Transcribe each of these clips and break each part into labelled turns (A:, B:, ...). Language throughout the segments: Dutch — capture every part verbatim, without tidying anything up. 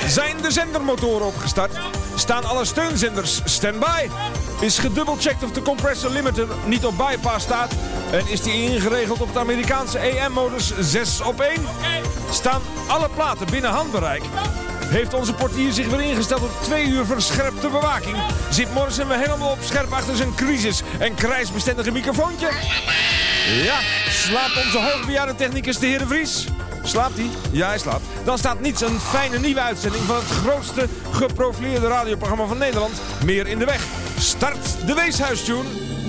A: Zijn de zendermotoren opgestart? Staan alle steunzenders stand-by? Is gedubbelcheckt of de compressor limiter niet op bypass staat? En is die ingeregeld op het Amerikaanse A M-modus zes op één? Staan alle platen binnen handbereik? Heeft onze portier zich weer ingesteld op twee uur verscherpte bewaking? Zit Morrison weer helemaal op scherp achter zijn crisis en krijsbestendige microfoontje? Ja, slaapt onze hoogbejaarde technicus de heer De Vries? Slaapt hij? Ja, hij slaapt. Dan staat niets een fijne nieuwe uitzending van het grootste geprofileerde radioprogramma van Nederland meer in de weg. Start de Weeshuistune.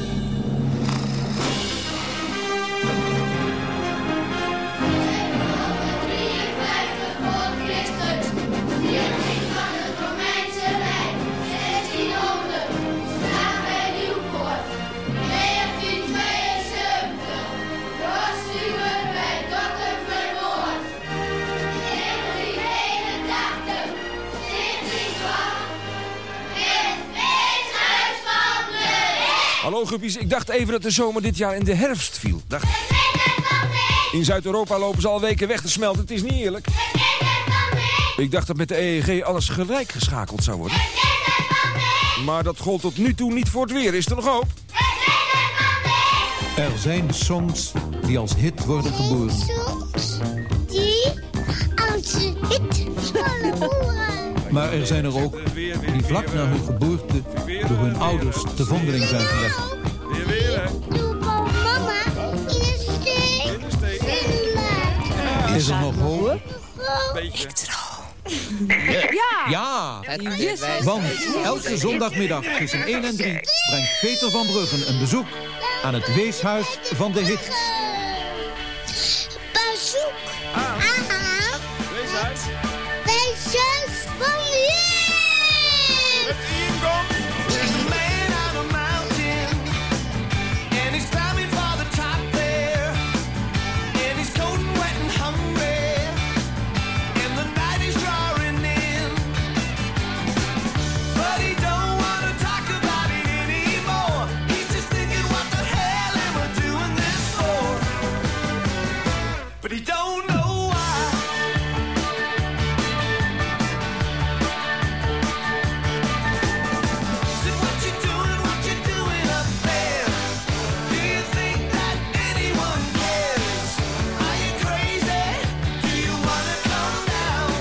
A: Hallo guppies, ik dacht even dat de zomer dit jaar in de herfst viel. Dacht... In Zuid-Europa lopen ze al weken weg te smelten, het is niet eerlijk. Ik dacht dat met de E E G alles gelijk geschakeld zou worden. Maar dat gold tot nu toe niet voor het weer, is er nog hoop?
B: Er zijn songs die als hit worden geboren.
C: Songs die als hit worden geboren.
B: Maar er zijn er ook die vlak na hun geboorte door hun ouders te vondeling zijn gelegd.
A: Weer weer, hè?
C: Doe mama in de steek.
B: Is er nog hoop?
A: Beetje.
D: Ja!
B: Ja!
D: Yes.
B: Want elke zondagmiddag tussen één en drie brengt Peter van Bruggen een bezoek aan het weeshuis van de hits.
C: Bezoek aan
A: Weeshuis.
C: Weeshuis van de hits.
A: Met Ian Gong.
E: There's a man on a mountain, and he's climbing for the top there, and he's cold and wet and hungry, and the night is drawing in, but he don't want to talk about it anymore. He's just thinking, what the hell am I doing this for? But he don't know why. Said, what you doing, what you doing up there? Do you think that anyone cares? Are you crazy? Do you wanna come down?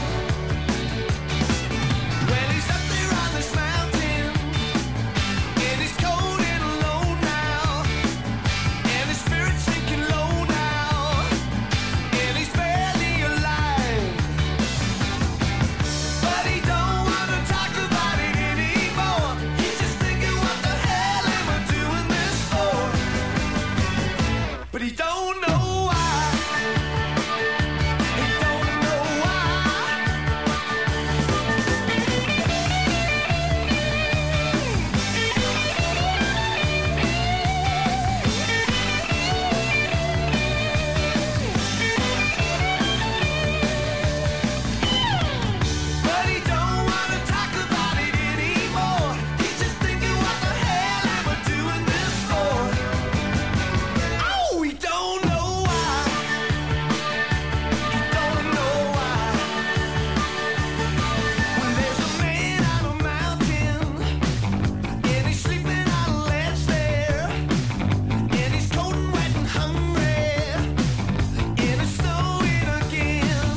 E: Well, he's up there on this mountain, and he's cold and alone now, and his spirit's sinking low now, and he's barely alive. But he don't wanna talk about it anymore. He's just thinking, what the hell am I doing this for? But he don't know why. He don't know why. But he don't wanna talk about it anymore. He's just thinking, what the hell am I doing this for? Oh, he don't know why. He don't know why. When there's a man on a mountain, and he's sleeping on a ledge there, and he's cold and wet and hungry, and it's snowing again.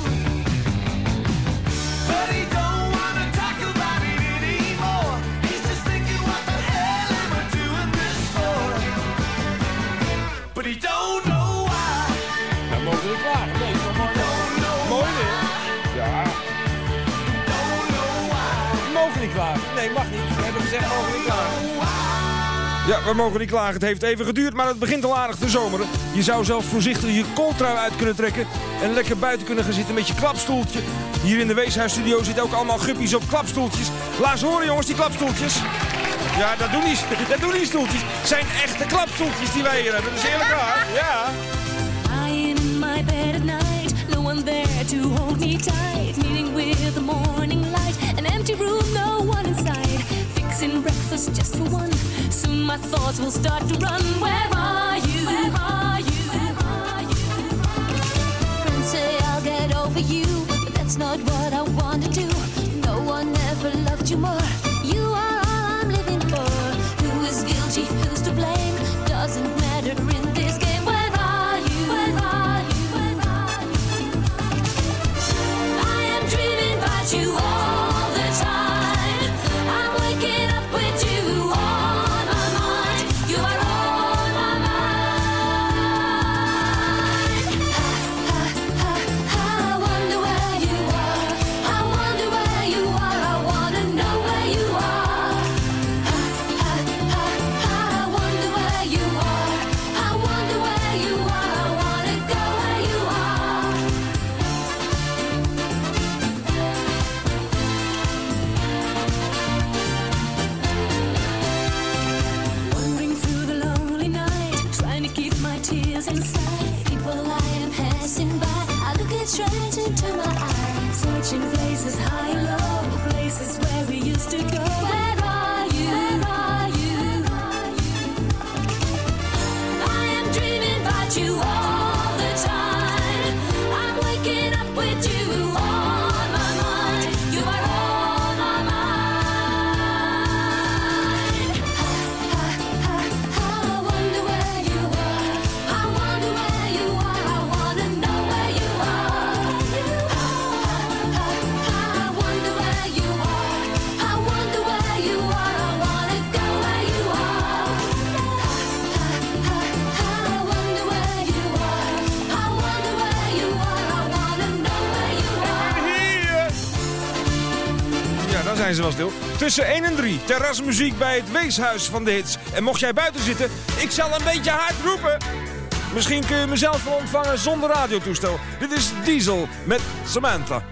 E: But he don't wanna talk about it anymore. He's just thinking, what the hell am I doing this for? But he don't know why.
A: Nou, mogen we klaar. Nee, nog maar.
E: Don't know
A: Mooi
E: why.
A: dit. Ja,
E: Don't know why.
A: we mogen niet klagen. Nee, mag niet. We hebben gezegd, we mogen niet klagen. Ja, we mogen niet klagen. Het heeft even geduurd, maar het begint al aardig te zomeren. Je zou zelfs voorzichtig je kooltrui uit kunnen trekken en lekker buiten kunnen gaan zitten met je klapstoeltje. Hier in de Weeshuisstudio zitten ook allemaal guppies op klapstoeltjes. Laat ze horen, jongens, die klapstoeltjes. Ja, dat doen die, dat doen die stoeltjes. Het zijn echte klapstoeltjes die wij hier hebben. Dat is eerlijk waar. Ja.
F: Lying in my bed at night, no one there to hold me tight. Meeting with the morning light, an empty room, no one inside. Fixing breakfast just for one. Soon my thoughts will start to run. Where are you? Where are you? Where are you? Friends say I'll get over you, but that's not what I want to do.
A: zijn ze wel stil. Tussen één en drie. Terrasmuziek bij het weeshuis van de hits. En mocht jij buiten zitten, ik zal een beetje hard roepen. Misschien kun je mezelf wel ontvangen zonder radiotoestel. Dit is Diesel met Samantha.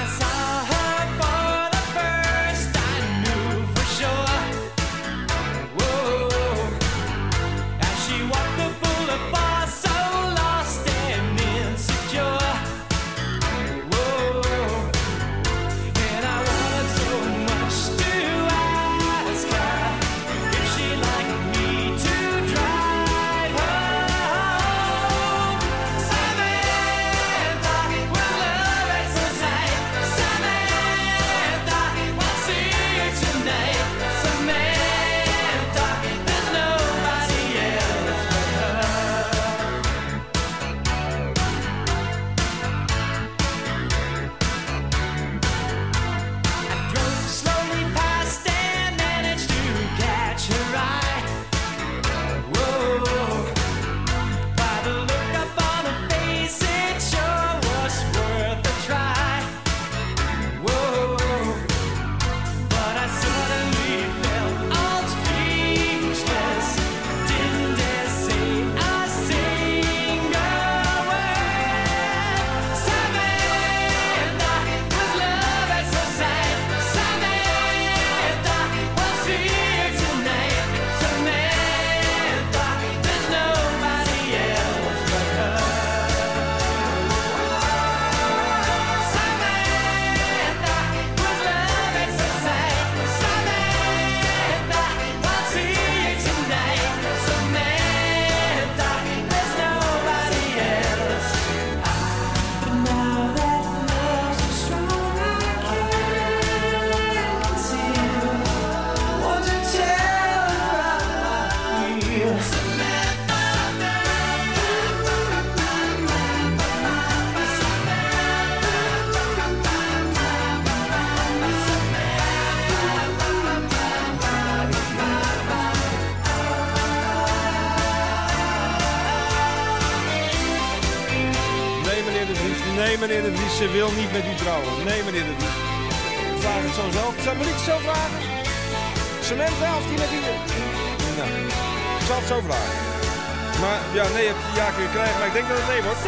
A: Nee, meneer de Vries, ze wil niet met u trouwen. Nee, meneer de Vries. Ik vraag het zo zelf. Zou ik het zo vragen? Samantha, of die met u? Nou, ik zal het zo vragen. Maar ja, nee, ja kun je krijgen, maar ik denk dat het nee wordt.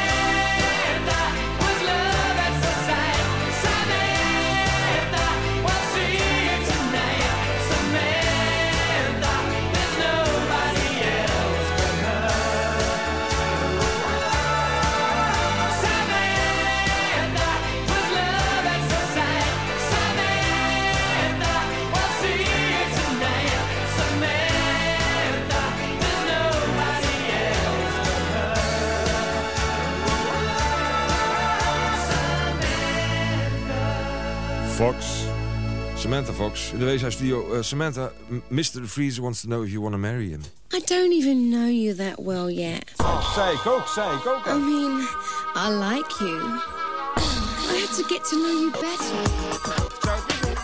A: Fox. Samantha Fox in de Weeshuisstudio. Uh, Samantha, mister Freeze wants to know if you want to marry him.
G: I don't even know you that well yet.
A: Oh, zei ik ook, zei ik ook.
G: I mean, I like you. I have to get to know you better.
A: Zou het niet doen?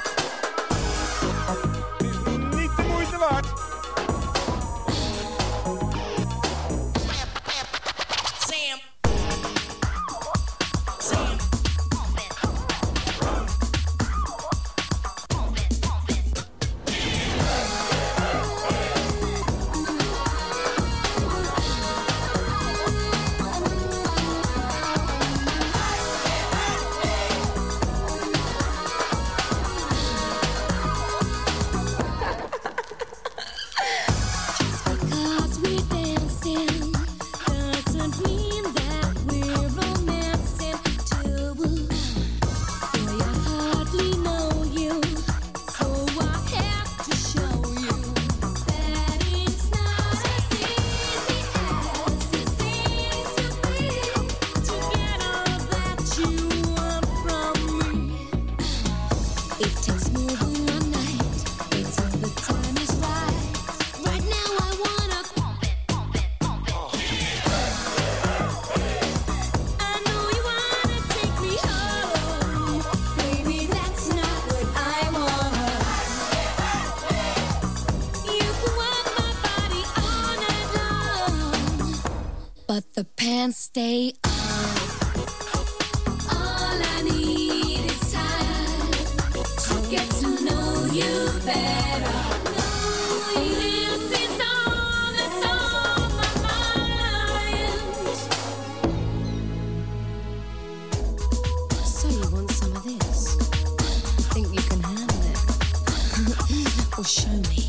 A: Het is niet de moeite waard.
F: But the pants stay on. All I need is time to get to
G: show me.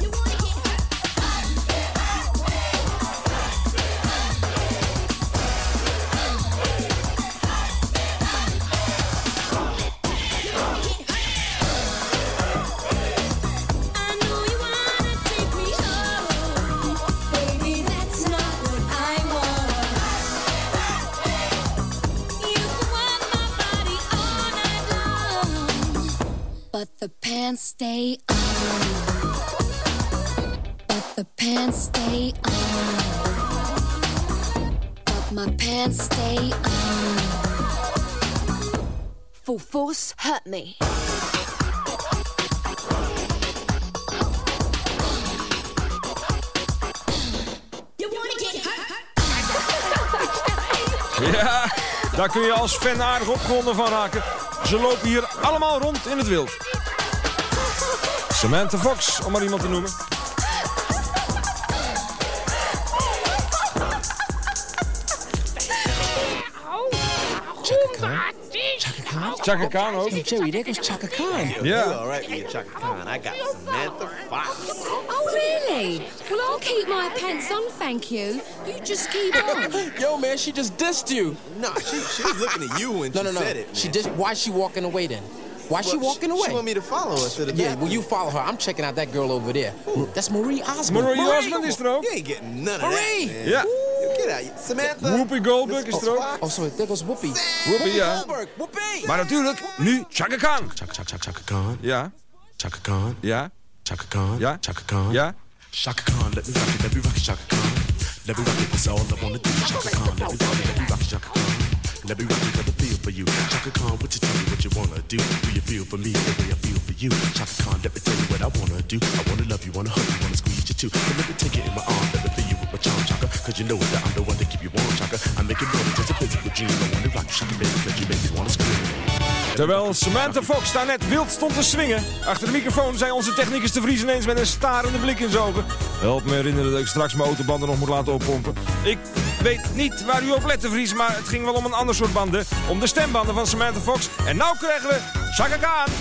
F: But the pants stay on. But the pants stay on. But my pants stay on. Full force hurt me.
A: Ja, daar kun je als fan aardig opgewonden van raken. Ze lopen hier allemaal rond in het wild. Samantha Fox, om maar iemand te noemen. Chaka Khan ook.
H: Hey, Jerry, there goes Chaka Khan.
A: Yeah.
I: You all right with your Chaka Khan? I got Samantha Fox.
G: Oh, really? Well, I'll keep my pants on, thank you. You just keep on.
H: Yo, man, she just dissed you.
I: No, she, she was looking at you when
H: No,
I: she
H: no, no.
I: said it, man.
H: She dissed. Why is she walking away then? Why is she
I: Well,
H: walking
I: she,
H: away?
I: She want me to follow her to the
H: Yeah,
I: bathroom.
H: well, you follow her. I'm checking out that girl over there. That's Marie Osmond.
A: Marie Osmond is er ook.
I: You ain't getting none of
H: Marie!
I: that, man.
A: Ja.
I: Get out. Samantha.
A: Whoopi Goldberg is er ook.
I: Fox.
H: Oh, sorry, there goes Whoopi.
A: Whoopi, ja.
I: Goldberg. Whoopi.
A: Maar natuurlijk, nu Chaka Khan.
J: Chaka, Chaka, Chaka Khan.
A: Ja,
J: Chaka Khan.
A: ja,
J: Chaka Khan.
A: ja,
J: Chaka Khan.
A: ja.
J: Chaka Khan, let me rock it, let me rock it, Chaka Khan. Let me rock it, that's all I wanna do. Chaka Khan, let me rock it, let me rock it, Chaka Khan. Let me rock it, got the feel for you. Chaka Khan, what you tell me what you wanna do? Do you feel for me the way I feel for you? Chaka Khan, let me tell you what I wanna do. I wanna love you, wanna hug you, wanna squeeze you too. But let me take it in my arms, let me feel you with my charm, Chaka. Cause you know that I'm the one to keep you warm, Chaka. I make it more than just a physical dream. I wanna rock you, Chaka, baby, cause you make me wanna scream.
A: Terwijl Samantha Fox daar net wild stond te swingen. Achter de microfoon zei onze technicus de Vries ineens met een starende blik in zijn ogen. Help me herinneren dat ik straks mijn autobanden nog moet laten oppompen. Ik weet niet waar u op let, de Vries, maar het ging wel om een ander soort banden. Om de stembanden van Samantha Fox. En nou krijgen we Chaka Khan.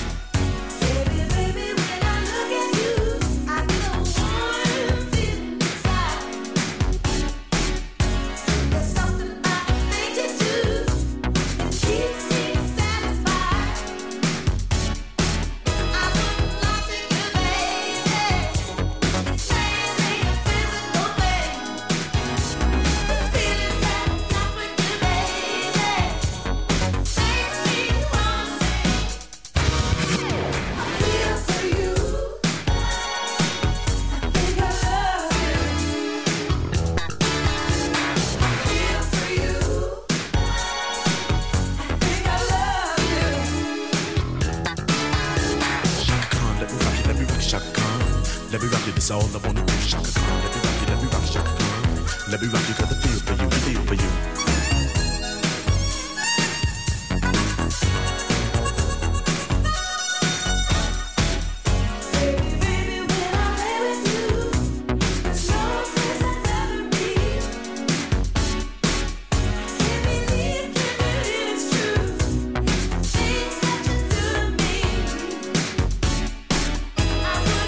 J: Let me rock it, that's all I wanna do. Chaka Khan, let me rock it, let me rock it, Chaka Khan. Let me rock it, got the feel for you, the feel for you.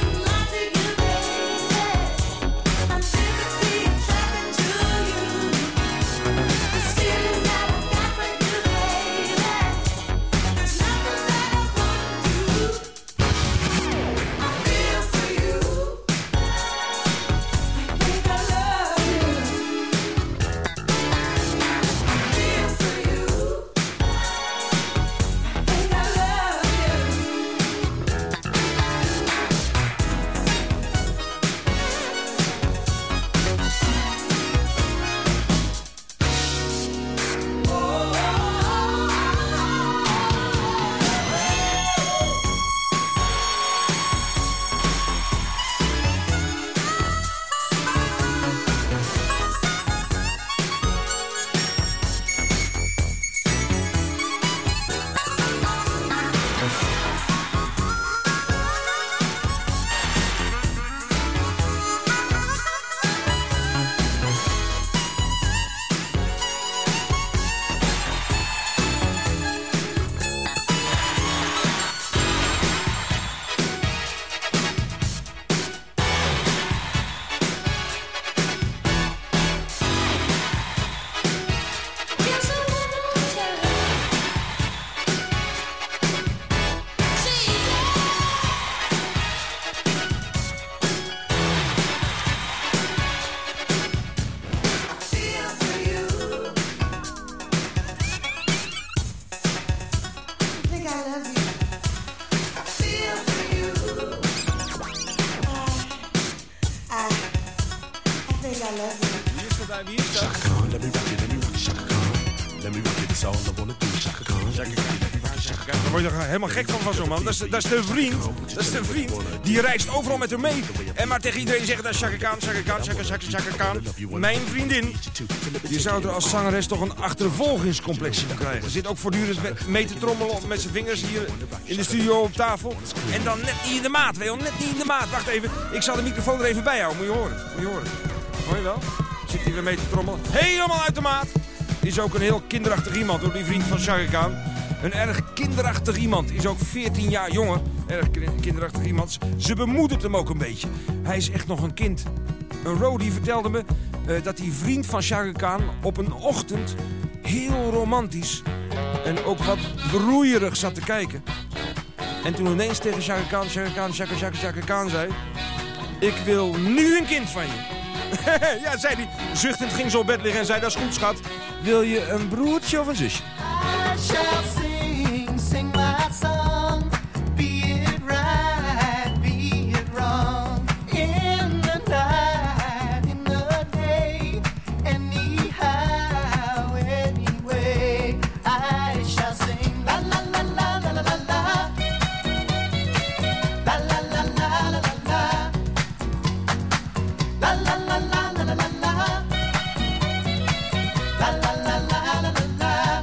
E: I'm physically attracted to you.
A: Wie is dat?
J: Chaka Khan, let me rock it, let me rock it, Chaka Khan. Let me rock it, that's all I wanna do, Chaka Khan.
A: Chaka Khan, Chaka Khan. Daar word je er helemaal gek van van zo'n man. Dat is, dat is de vriend. Dat is de vriend. Die reist overal met hem mee. En maar tegen iedereen zeggen dat Chaka Khan, Chaka Khan, Chaka Chaka Chaka Khan. Mijn vriendin. Die zou er als zangeres toch een achtervolgingscomplexje van krijgen. Zit ook voortdurend mee te trommelen met zijn vingers hier in de studio op tafel. En dan net niet in de maat, weet je wel. Net niet in de maat. Wacht even. Ik zal de microfoon er even bij houden. Moet je horen. Moet je horen. Hoor je wel? Zit hij weer mee te trommelen. Helemaal uit de maat. Is ook een heel kinderachtig iemand, door die vriend van Chaka Khan. Een erg kinderachtig iemand. Is ook veertien jaar jonger. Erg kinderachtig iemand. Ze bemoedert hem ook een beetje. Hij is echt nog een kind. Een roadie vertelde me uh, dat die vriend van Chaka Khan op een ochtend heel romantisch en ook wat broeierig zat te kijken. En toen ineens tegen Chaka Khan, Chaka Khan, Chaka Chaka Chaka Khan zei: ik wil nu een kind van je. Ja, zei hij. Zuchtend ging ze op bed liggen en zei: dat is goed, schat. Wil je een broertje of een zusje?
E: I shall sing, sing my song. Be it right, be it wrong. In the night, in the day. Anyhow, anyway. I shall sing la la la la la la la la. La la la la la la la. La la la la la la la la. La la la la la la la.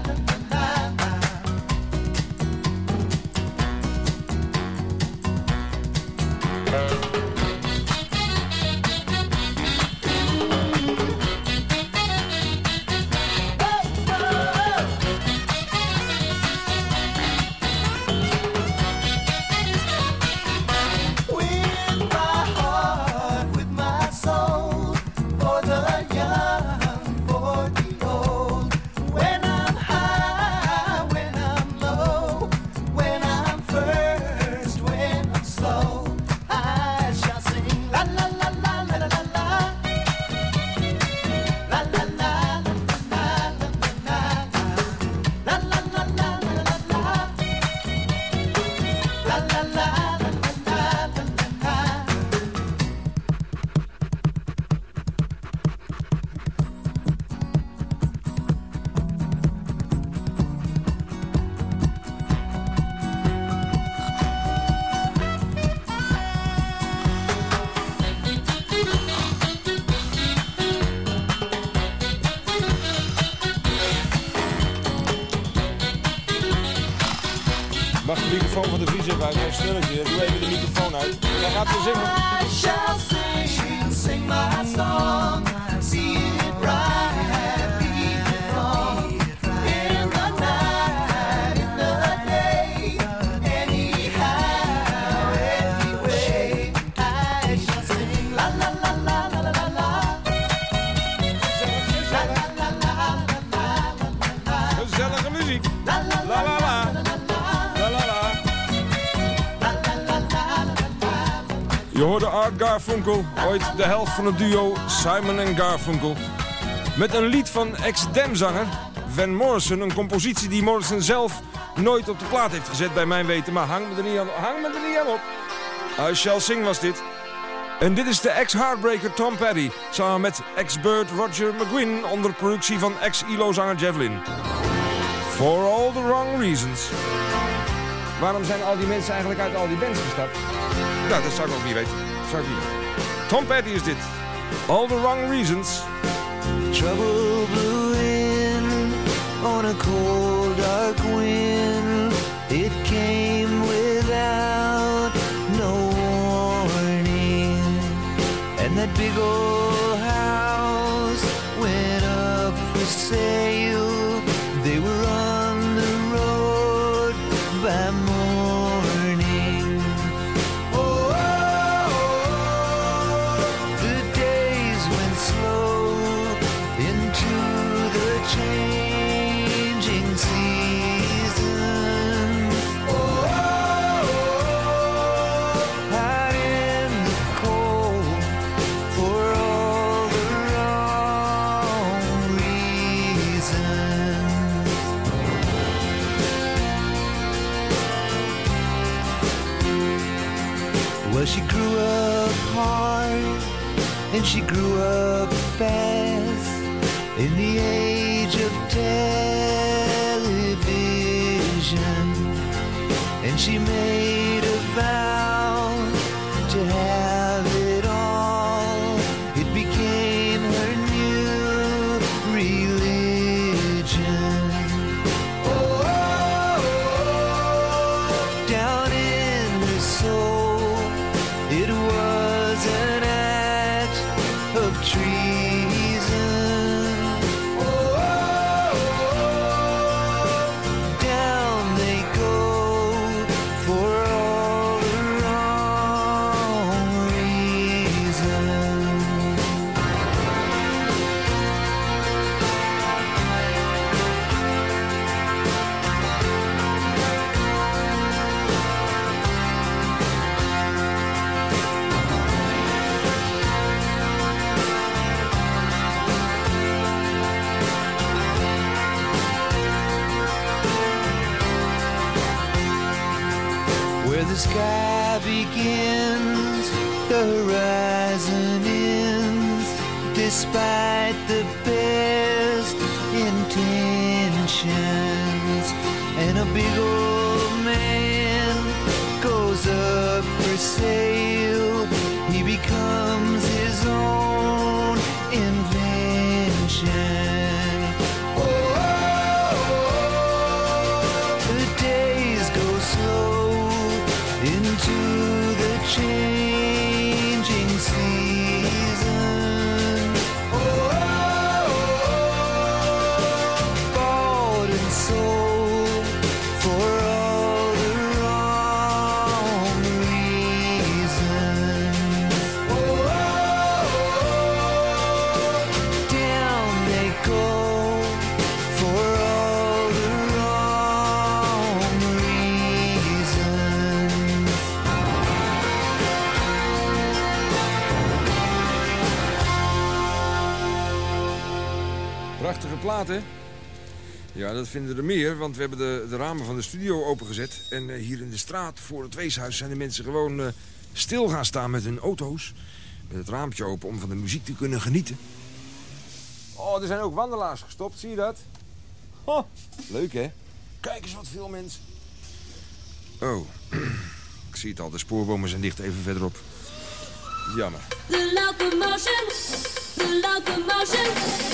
A: Mag de microfoon van de Vries even uit? Hij snurkt weer. Doe even de microfoon uit. Dan gaat hij zingen.
E: I shall sing, sing my song. See it right, be it wrong. In the night, in the day. Anyhow, anyway. I shall sing la la la la la la la la. La la la la la la la la.
A: Gezellige muziek.
E: La la
A: La la la. Je hoorde Art Garfunkel, ooit de helft van het duo Simon en Garfunkel. Met een lied van ex-Damzanger Van Morrison. Een compositie die Morrison zelf nooit op de plaat heeft gezet bij mijn weten. Maar hang me er niet aan, hang me er niet aan op. I Shall Sing was dit. En dit is de ex-Heartbreaker Tom Petty. Samen met ex-Bird Roger McGuinn onder productie van ex-I L O-zanger Jeff Lynne. For all the wrong reasons. Waarom zijn al die mensen eigenlijk uit al die bands gestapt? Nou, dat zou ik ook niet weten. Dat zou ik niet weten. Tom Petty is dit. All the wrong reasons.
E: Trouble blew in on a cold dark wind. It came without no warning. And that big old house went up for sale. They were on the road by morning. Oh, oh, oh, the days went slow into the changing season. Oh, oh, oh, out in the cold for all
K: Well, she grew up hard and she grew up fast in the age of television, and she made a vow to have it all. It became her new religion. Oh, down in her soul, it was an act of treason. Oh, down they go for all the wrong reasons. Where the sky begins, the horizon ends, despite the best intentions. And a big old man goes up for sale. He becomes his own invention. Oh, the days go slow into the changing season. Oh, bought and sold for all the wrong reasons. Oh, down they go for all the wrong reasons.
A: Prachtige plaat, hè? Ja, dat vinden er meer, want we hebben de, de ramen van de studio opengezet. En uh, hier in de straat voor het weeshuis zijn de mensen gewoon uh, stil gaan staan met hun auto's. Met het raampje open om van de muziek te kunnen genieten. Oh, er zijn ook wandelaars gestopt, zie je dat? Oh, leuk, hè? Kijk eens wat veel mensen. Oh, ik zie het al, de spoorbomen zijn dicht even verderop. Jammer.
F: The locomotion, the locomotion.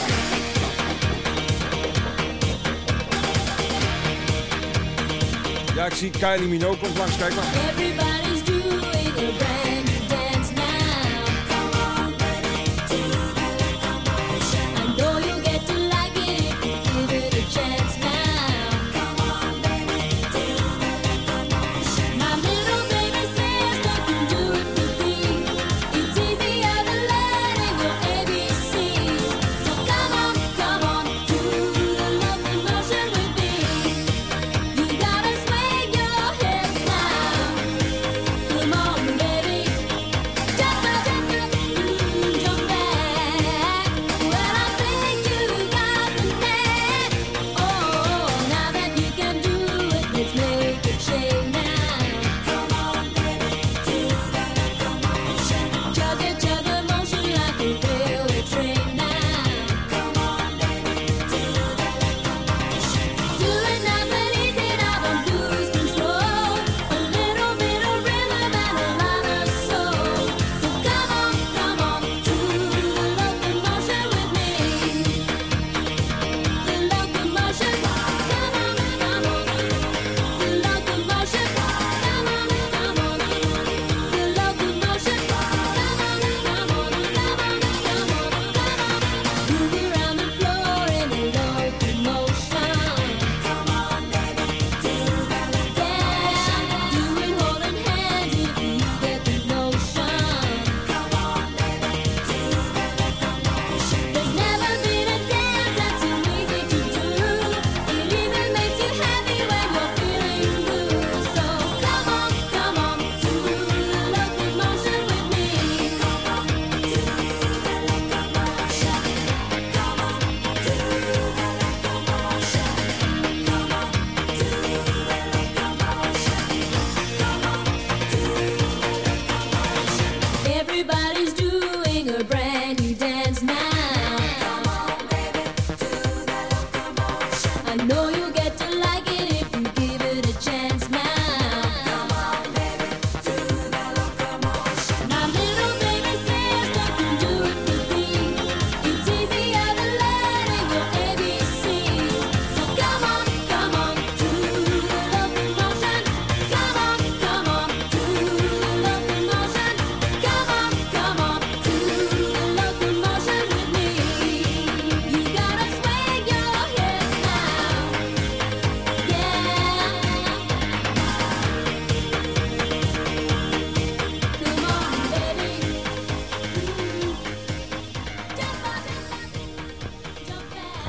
A: Ja, ik zie Kylie Minogue komt langs, kijk maar.
F: Everybody's doing a brand new dance now. Come on, baby, do the locomotion. I know you get to like it if you give it a chance now. Come on, baby, do the locomotion. My little baby says you can do it with me. It's easier than learning your A B Cs. So come on, come on, do the locomotion with me. You gotta swing your hips now. Come on, baby.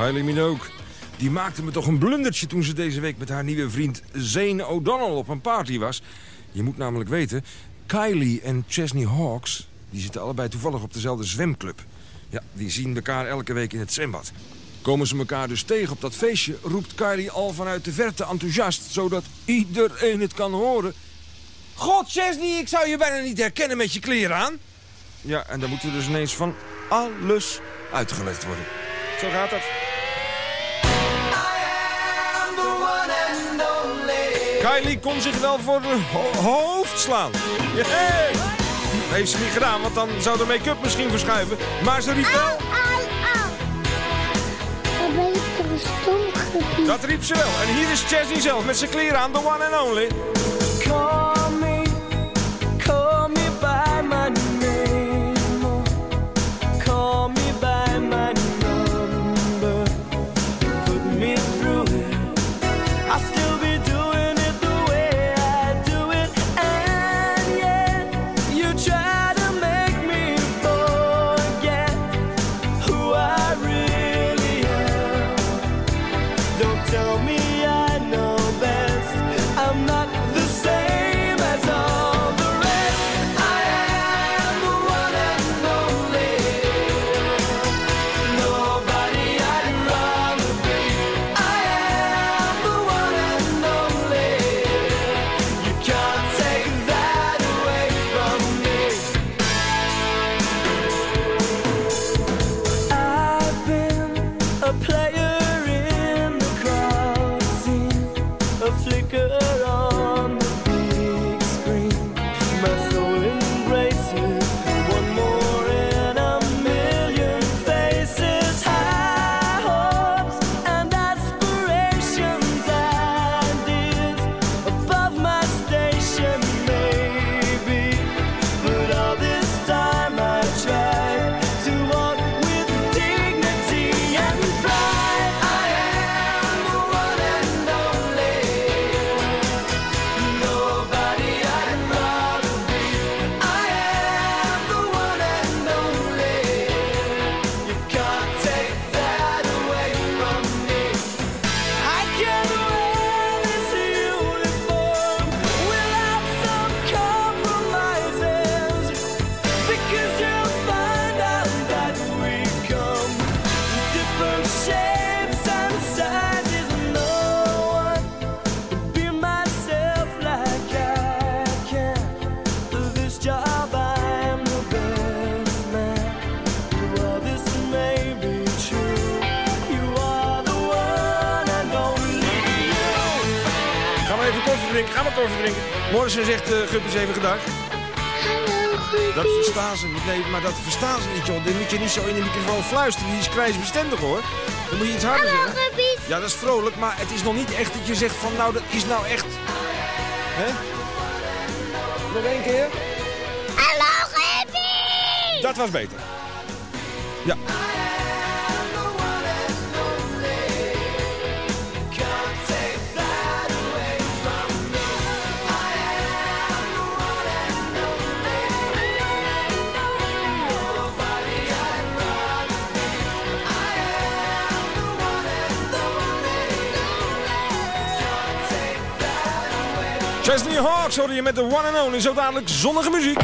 A: Kylie Minogue. Die maakte me toch een blundertje toen ze deze week met haar nieuwe vriend Zane O'Donnell op een party was. Je moet namelijk weten, Kylie en Chesney Hawkes, die zitten allebei toevallig op dezelfde zwemclub. Ja, die zien elkaar elke week in het zwembad. Komen ze elkaar dus tegen op dat feestje, roept Kylie al vanuit de verte enthousiast, zodat iedereen het kan horen. God, Chesney, ik zou je bijna niet herkennen met je kleren aan. Ja, en dan moet er dus ineens van alles uitgelegd worden. Zo gaat dat. Kylie kon zich wel voor de ho- hoofd slaan. Hey! Dat heeft ze niet gedaan, want dan zou de make-up misschien verschuiven. Maar ze riep wel...
C: Au, au, au. Dan ben ik toch een stomgebied.
A: Dat riep ze wel. En hier is Chesney zelf met zijn kleren aan, the one and only.
E: Call me, call me by my name. Call me by my number. Put me through it. I'll still be doing it the way I do it. And yet you try to make me forget who I really am. Don't tell me I know best. I'm not the same as all the rest. I am the one and only. Nobody I'd rather be. I am the one and only. You can't take that away from me. I've been a player in the crowd scene, a flicker on the big screen. My soul embraces one more in a million faces. High hopes and aspirations, ideas above my station, maybe. But all this time I tried to walk with dignity and pride. I am the one and only. Nobody I'd rather be. I am the one and only. You can't take that away from me. I can wear this uniform without some compromises, because you'll find out that we come in different shapes and sizes. No one can be myself like I can. For this job I'm the best man. While this may be true, you are the one and only you.
A: Gaan we even koffie drinken. Gaan we koffie drinken. Morgen zegt uh, Guppy even gedag.
C: Hallo, Guppy.
A: Dat verstaan ze niet. Nee, maar dat verstaan ze niet, joh. Dan moet je niet zo in de microfoon fluisteren. Die is krijsbestendig, hoor. Dan moet je iets harder
C: Hallo,
A: zeggen.
C: Guppy.
A: Ja, dat is vrolijk, maar het is nog niet echt dat je zegt van... Nou, dat is nou echt... Hè? Nog één keer.
C: Hallo, Guppy.
A: Dat was beter. Ja.
E: Can't take that away from me. I am the one and only. Nobody I'd rather be. I am the one and only. Can't take that away.
A: Chesney Hawkes hoorde je met de one and only. Zo dadelijk zonnige muziek.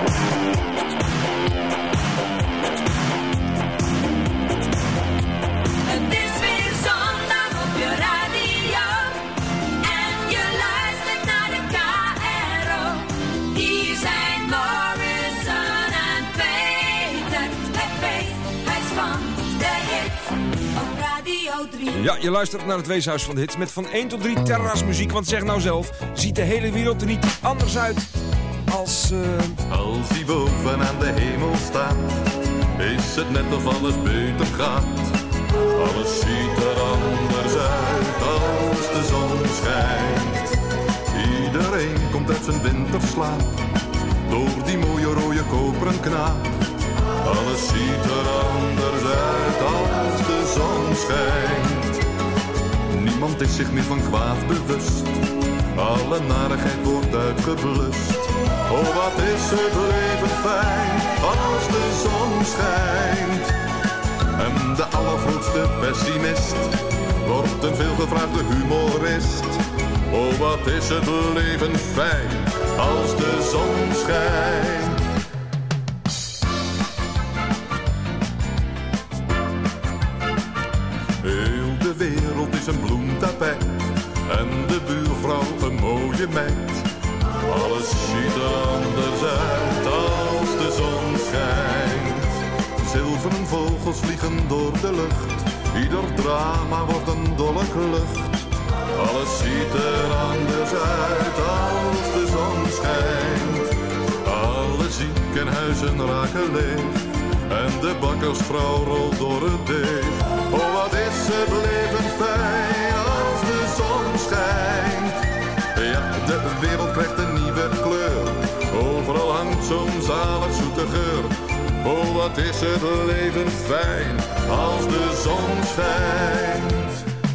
F: Het is weer zondag op je radio. En je luistert naar de K R O. Hier zijn Morrison en Peter. Het feest, hij is van de hit op Radio drie.
A: Ja, je luistert naar het Weeshuis van de Hits met van één tot drie terrasmuziek. Want zeg nou zelf, ziet de hele wereld er niet anders uit als... eh,
L: Als die boven aan de hemel staat, is het net of alles beter gaat. Alles ziet er anders uit als de zon schijnt. Iedereen komt uit zijn winterslaap, door die mooie rode koperen knaap. Alles ziet er anders uit als de zon schijnt. Niemand is zich meer van kwaad bewust, alle narigheid wordt uitgeblust. Oh, wat is het leven fijn als de zon schijnt. En de allergrootste pessimist wordt een veelgevraagde humorist. Oh, wat is het leven fijn als de zon schijnt. Heel de wereld is een bloemtapijt en de buurvrouw een mooie meid. Alles ziet er anders uit als de zon schijnt. Zilveren vogels vliegen door de lucht, ieder drama wordt een dolle klucht. Alles ziet er anders uit als de zon schijnt. Alle ziekenhuizen raken leeg en de bakkersvrouw rolt door het deeg. Oh, wat is het leven fijn als de zon schijnt. Ja, de wereld krijgt een nieuwe kleur. Overal hangt zo'n zalig zoete geur. Oh, wat is het leven fijn als de zon schijnt.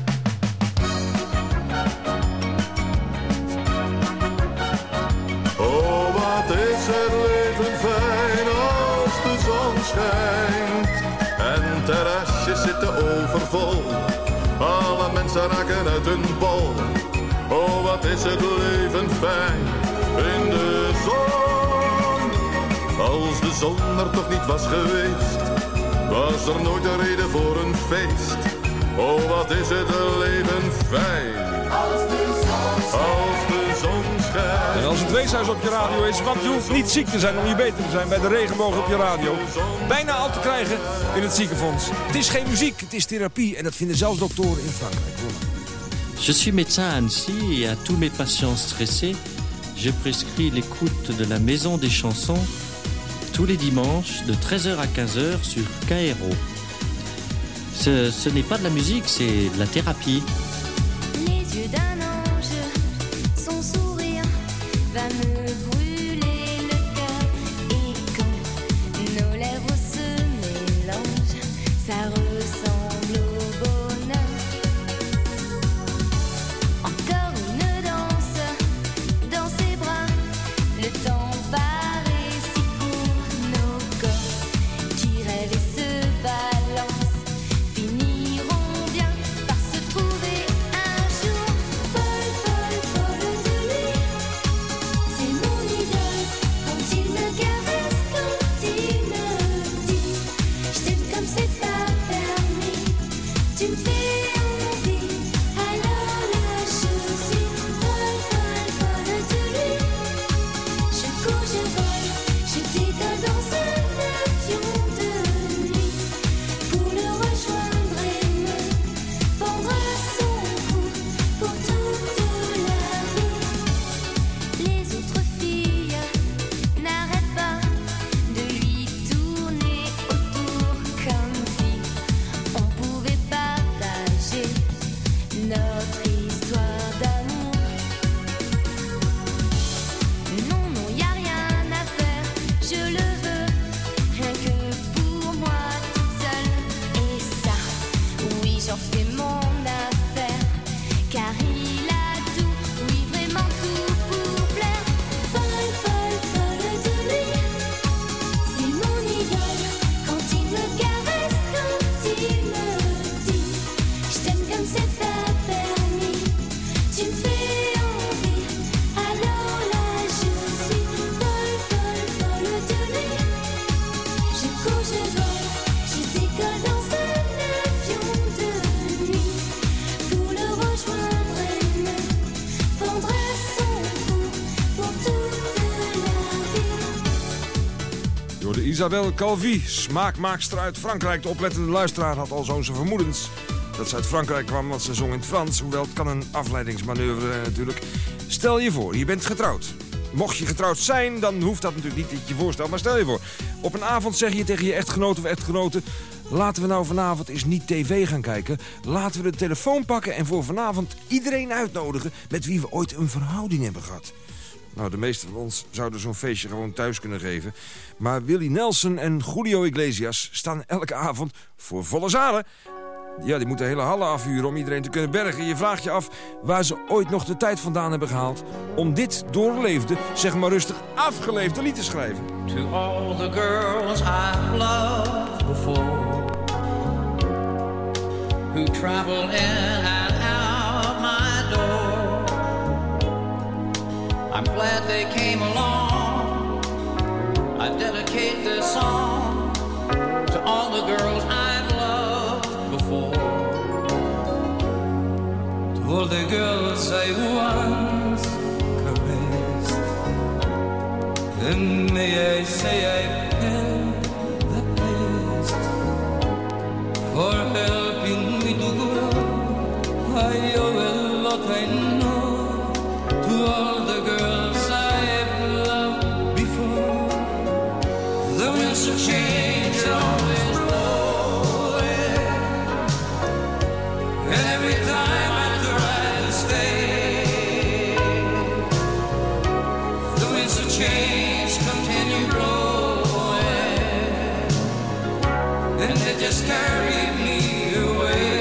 L: Oh, wat is het leven fijn als de zon schijnt. En terrasjes zitten overvol, alle mensen raken uit hun bol. Oh, wat is het leven fijn in de zon. Als de zon er toch niet was geweest, was er nooit een reden voor een feest. Oh, wat is het leven fijn als de zon schijnt. Als de zon schijnt.
A: En als het weeshuis op je radio is, want je hoeft niet ziek te zijn om je beter te zijn bij de regenboog op je radio. Bijna al te krijgen in het ziekenfonds. Het is geen muziek, het is therapie en dat vinden zelfs doktoren in Frankrijk.
M: Je suis médecin à Annecy et à tous mes patients stressés, je prescris l'écoute de la Maison des Chansons tous les dimanches de treize heures à quinze heures sur K R O. Ce, ce n'est pas de la musique, c'est de la thérapie.
F: Les yeux d'un ange, son sourire va me brûler le cœur. Et quand nos lèvres se mélangent, ça ressemble au bonheur. Encore une danse dans ses bras, le temps paraît si court. Nos corps qui rêvent et se balancent finiront bien par se trouver un jour. Folle, folle, folle de lui, c'est mon idole. Quand il me caresse, quand il me dit je t'aime comme c'est pas permis, tu me fais envie. Alors là je suis folle, folle, folle de lui. Je cours, je vole, je décolle dans un avion de nuit pour le rejoindre et me pendre à son cou pour toute la vie. Les autres filles n'arrêtent pas de lui tourner autour comme si on pouvait partager notre histoire d'amour. Non, non, y a rien à faire, je le veux, rien que pour moi toute seule. Et ça, oui, j'en fais mon affaire, car il a tout, oui, vraiment tout pour plaire. Folle, folle, folle de lui, c'est mon idole. Quand il me caresse, quand il me dit je t'aime comme c'est pas permis, tu me fais envie. Alors là je suis folle, folle, folle de lui. Je cours, je vole, je décolle dans un avion de nuit pour le rejoindre et me pendre à son cou pour toute la vie.
A: Door de Isabelle Calvi, smaakmaakster uit Frankrijk. De oplettende luisteraar had al zo zijn vermoedens dat ze uit Frankrijk kwam, want ze zong in het Frans. Hoewel het kan een afleidingsmanoeuvre zijn natuurlijk. Stel je voor, je bent getrouwd. Mocht je getrouwd zijn, dan hoeft dat natuurlijk niet dat je je voorstelt. Maar stel je voor, op een avond zeg je tegen je echtgenoot of echtgenote: laten we nou vanavond eens niet tv gaan kijken. Laten we de telefoon pakken en voor vanavond iedereen uitnodigen met wie we ooit een verhouding hebben gehad. Nou, de meeste van ons zouden zo'n feestje gewoon thuis kunnen geven. Maar Willie Nelson en Julio Iglesias staan elke avond voor volle zalen. Ja, die moeten hele hallen afhuren om iedereen te kunnen bergen. Je vraagt je af waar ze ooit nog de tijd vandaan hebben gehaald om dit doorleefde, zeg maar rustig, afgeleefde lied te schrijven.
N: To all the girls I've loved before, who travel in and out my door. I'm glad they came along. I dedicate this song to all the girls I've loved before. To all the girls I once caressed, and may I say I've held the best for helping me to grow. I owe a lot, I know, to all the girls I've loved before. The winds of change are always blowing, and every time I try to stay, the winds of change continue blowing, and they just carry me away.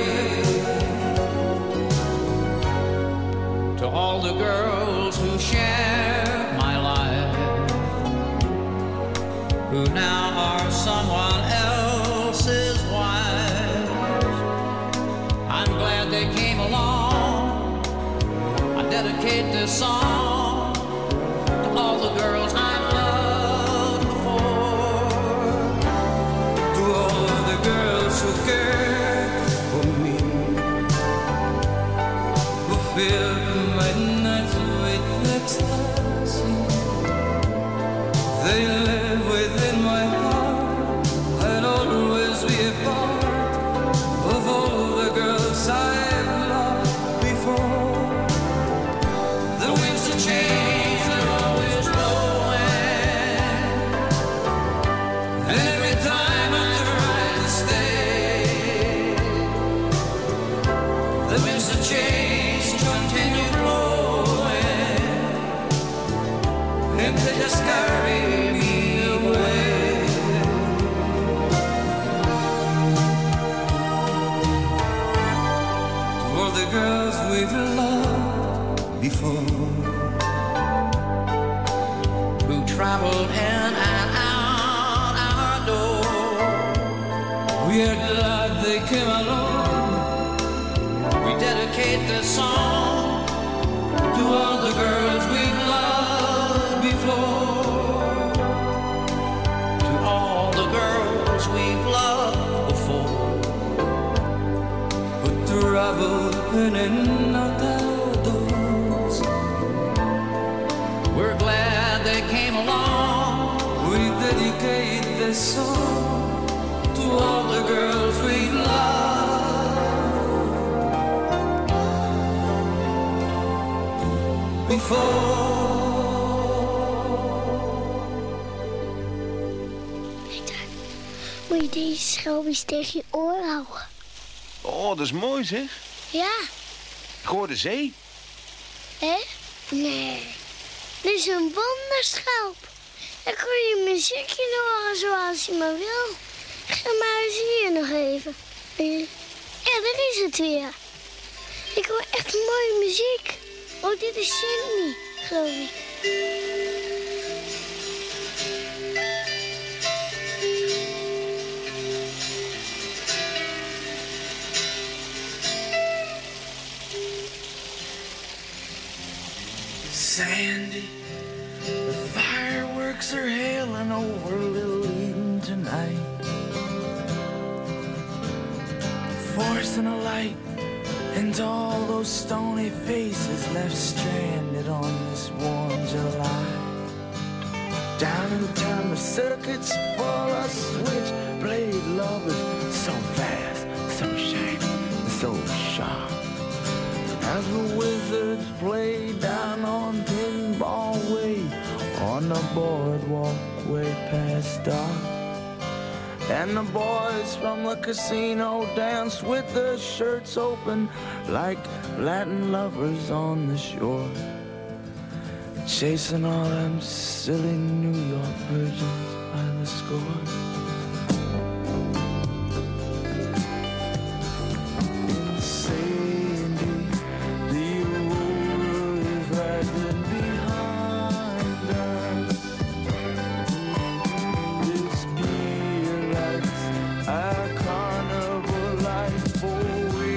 N: To all the girls who share my life, who now are someone else's wives, I'm glad they came along. I dedicate this song to all the girls I've loved before. To all the girls who cared for me, who filled my nights with ecstasy. They live within my heart. I'll always be a part of all the girls I've loved before. The winds of change are always blowing, and every time I try to stay, the winds of change continue blowing, and they just carry me away. To all the girls we've loved before, who traveled in and out our door, we are glad they came along. We dedicate this song to all the girls we've loved before. To all the girls we've loved before, who travel in and out our doors. We're glad they came along. We dedicate this song to all the girls we love before.
C: Moet je deze schelpjes tegen je oor houden?
O: Oh, dat is mooi zeg.
C: Ja.
O: Ik hoor de zee.
C: Hè? Nee. Dit is een wonderschelp. Dan kun je muziekje horen zoals je maar wil. Ga maar eens hier nog even. Ja, daar is het weer. Ik hoor echt mooie muziek. Oh, dit is Sydney, geloof ik.
K: Sandy, the fireworks are hailing over Little Eden tonight, forcing a light into all those stony faces left stranded on this warm July. Down in town, the circuits full of switchblade lovers, so fast, so shiny, so sharp. As the wizards play down on Pinball Way, on the boardwalk way past dark. And the boys from the casino dance with their shirts open like Latin lovers on the shore, chasing all them silly New York virgins by the score. Our carnival life for we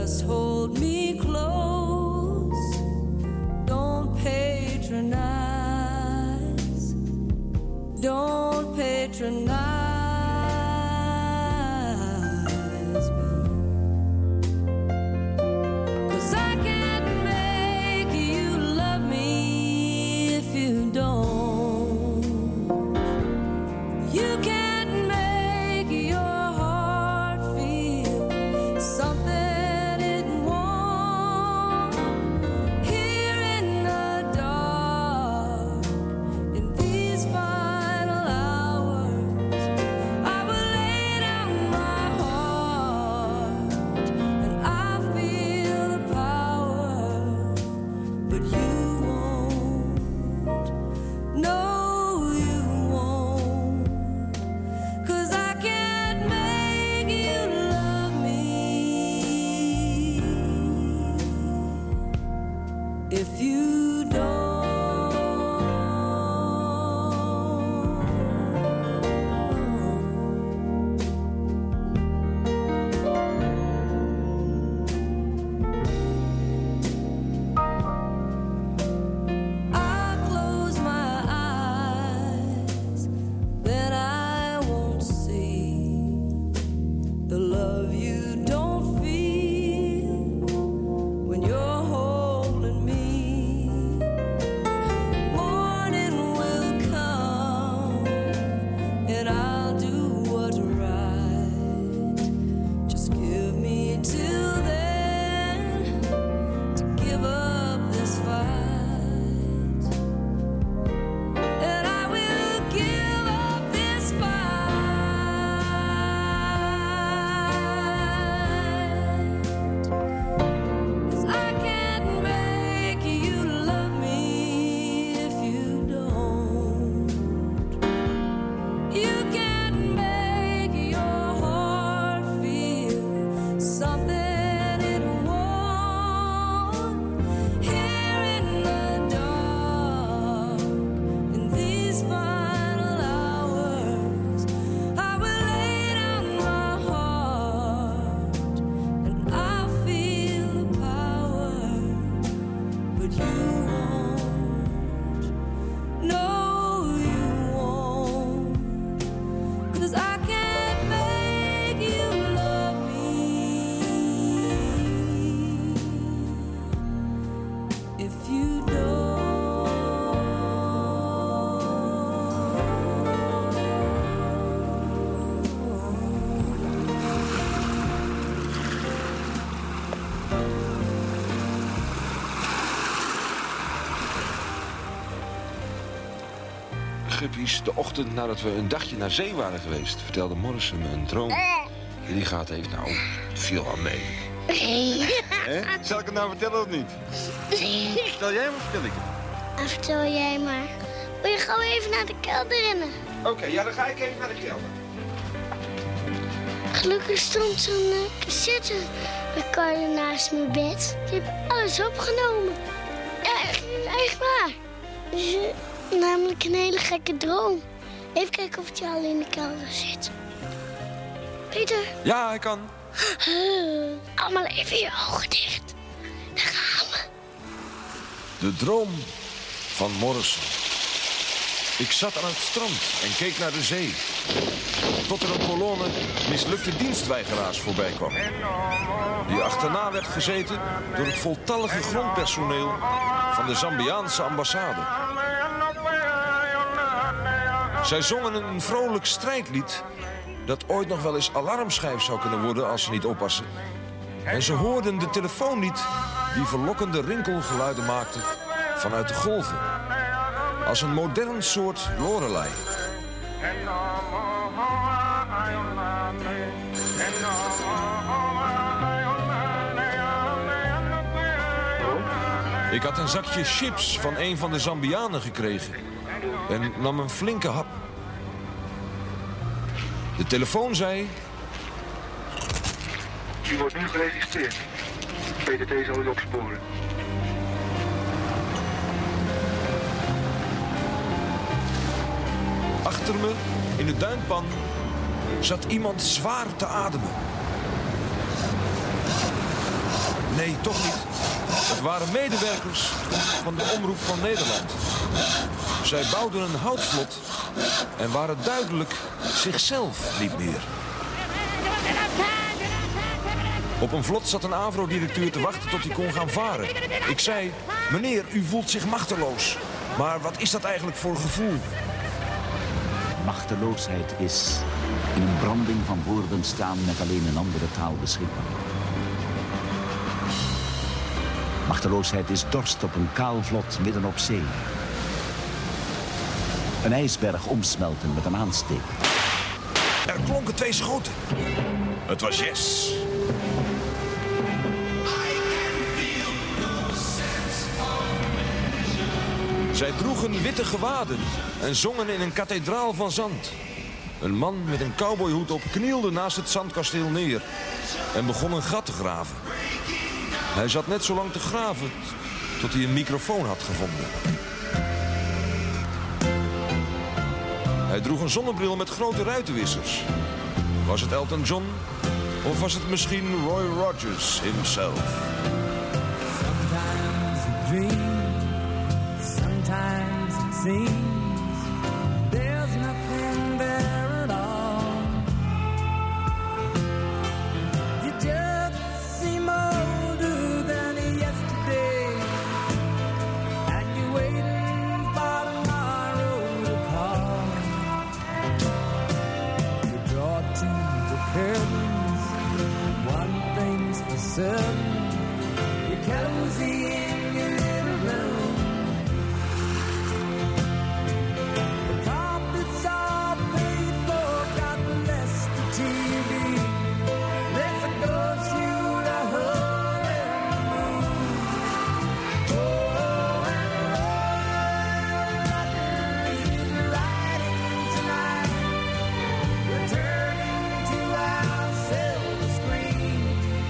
F: Just hold me close. Don't patronize. Don't patronize.
O: Guppies, de ochtend nadat we een dagje naar zee waren geweest, vertelde Morrison me een droom. En die gaat even, nou, het viel wel mee. He? Zal ik het nou vertellen of niet? Vertel jij hem of vertel ik het?
C: Vertel jij maar. Wil je gewoon even naar de kelder rennen?
O: Oké, okay, ja, dan ga ik even naar de kelder.
C: Gelukkig stond zo'n uh, cassette recorder naast mijn bed. Die heeft alles opgenomen. Ja, echt, echt waar. Dus, uh, namelijk een hele gekke droom. Even kijken of het al in de kelder zit. Peter?
O: Ja, ik kan.
C: Uh, allemaal even je ogen dicht. Daar gaan we.
A: De droom van Morrison. Ik zat aan het strand en keek naar de zee. Tot er een kolonne mislukte dienstweigeraars voorbij kwam. Die achterna werd gezeten door het voltallige grondpersoneel van de Zambiaanse ambassade. Zij zongen een vrolijk strijdlied dat ooit nog wel eens alarmschijf zou kunnen worden als ze niet oppassen. En ze hoorden de telefoon niet die verlokkende rinkelgeluiden maakte vanuit de golven. Als een modern soort Lorelei. Ik had een zakje chips van een van de Zambianen gekregen en nam een flinke hap. De telefoon zei...
P: U wordt nu geregistreerd. P T T zal u opsporen.
A: Achter me, in de duinpan, zat iemand zwaar te ademen. Nee, toch niet. Het waren medewerkers van de Omroep van Nederland. Zij bouwden een houtvlot en waren duidelijk zichzelf niet meer. Op een vlot zat een AVRO-directeur te wachten tot hij kon gaan varen. Ik zei, meneer, u voelt zich machteloos. Maar wat is dat eigenlijk voor gevoel?
Q: Machteloosheid is in een branding van woorden staan met alleen een andere taal beschikbaar. Machteloosheid is dorst op een kaal vlot midden op zee. Een ijsberg omsmelten met een aansteek.
A: Er klonken twee schoten. Het was Yes. Zij droegen witte gewaden en zongen in een kathedraal van zand. Een man met een cowboyhoed op knielde naast het zandkasteel neer en begon een gat te graven. Hij zat net zo lang te graven tot hij een microfoon had gevonden. Hij droeg een zonnebril met grote ruitenwissers. Was het Elton John of was het misschien Roy Rogers himself?
E: Sometimes you dream, sometimes it seems there's nothing there at all. You just seem older than yesterday, and you're waiting for tomorrow to call. You draw to the curtains, one thing's for certain, you're cozy in your little room. The carpets are paid for, God bless the T V. There's a ghost you to hold and move. Oh, and Roy Rogers is riding tonight, returning to our silver screen.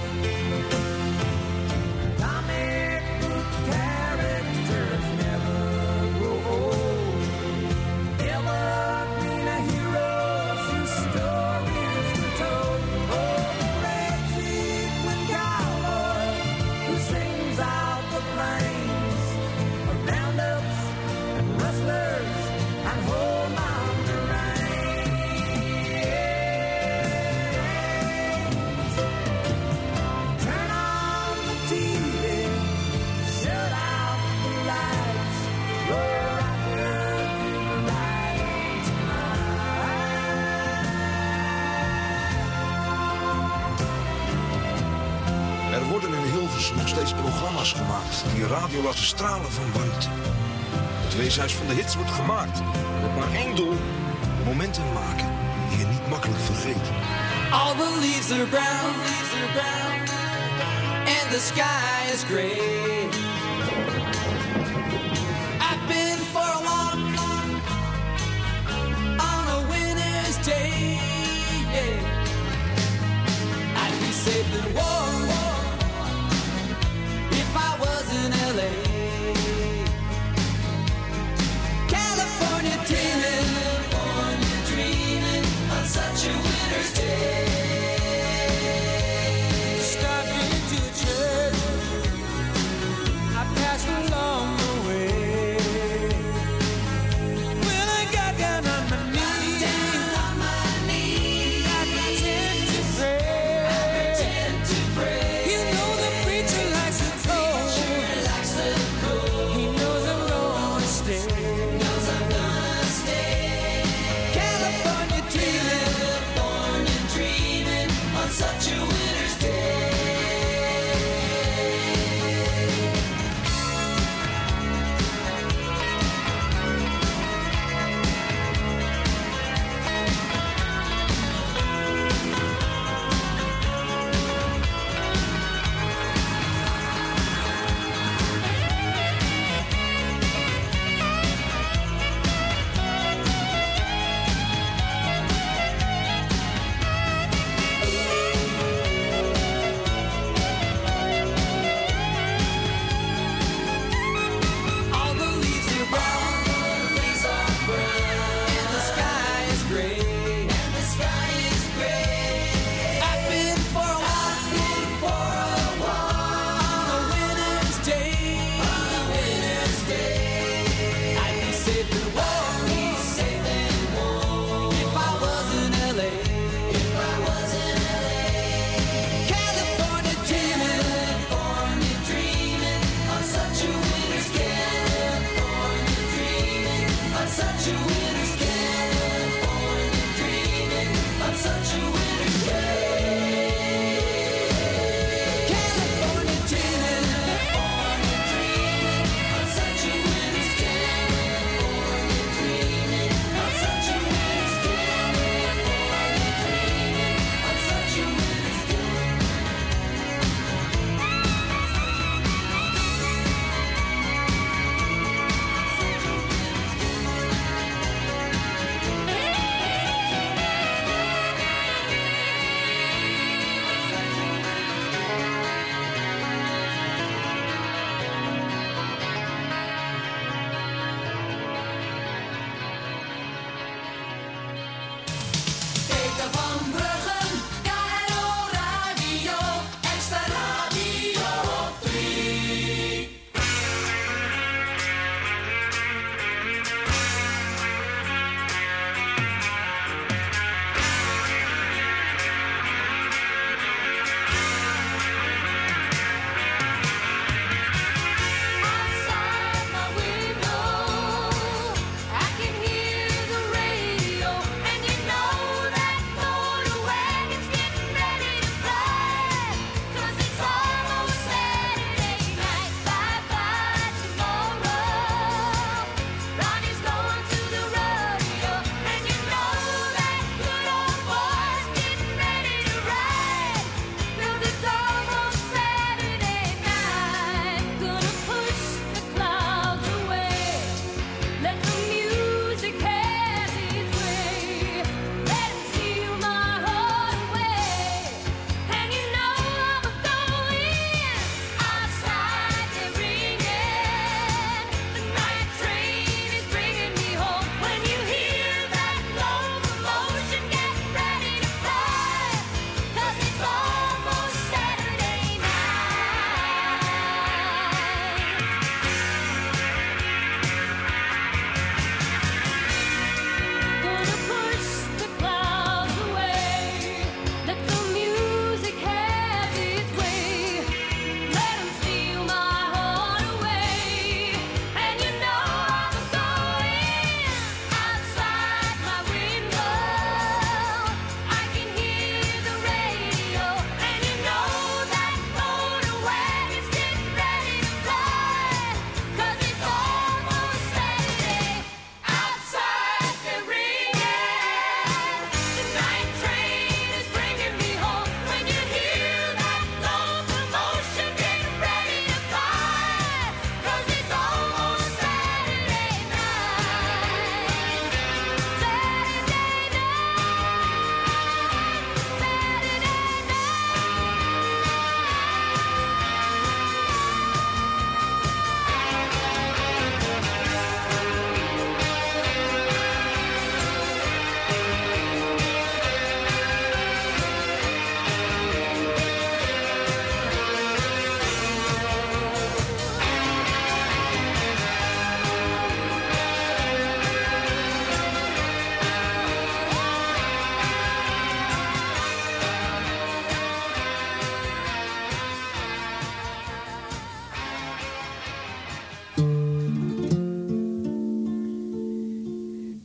E: Comic book characters never grow old. Evergreen heroes whose stories were told. Oh, the red sequin cowboy who sings out the plains of roundups and rustlers and home on the range. Turn on the T V, shut out the lights, Roy Rogers is riding
A: Er worden in Hilversum nog steeds programma's gemaakt die radio laten stralen van warmte. Het weeshuis van de hits wordt gemaakt met maar één doel: momenten maken die je niet makkelijk vergeet.
E: All the leaves are brown, leaves are brown, and the sky is gray. I've been for a walk on a winter's day. I'd be safe and warm if I was in L A. California dreaming, California dreaming on such a winter's day. Stopped into church, I passed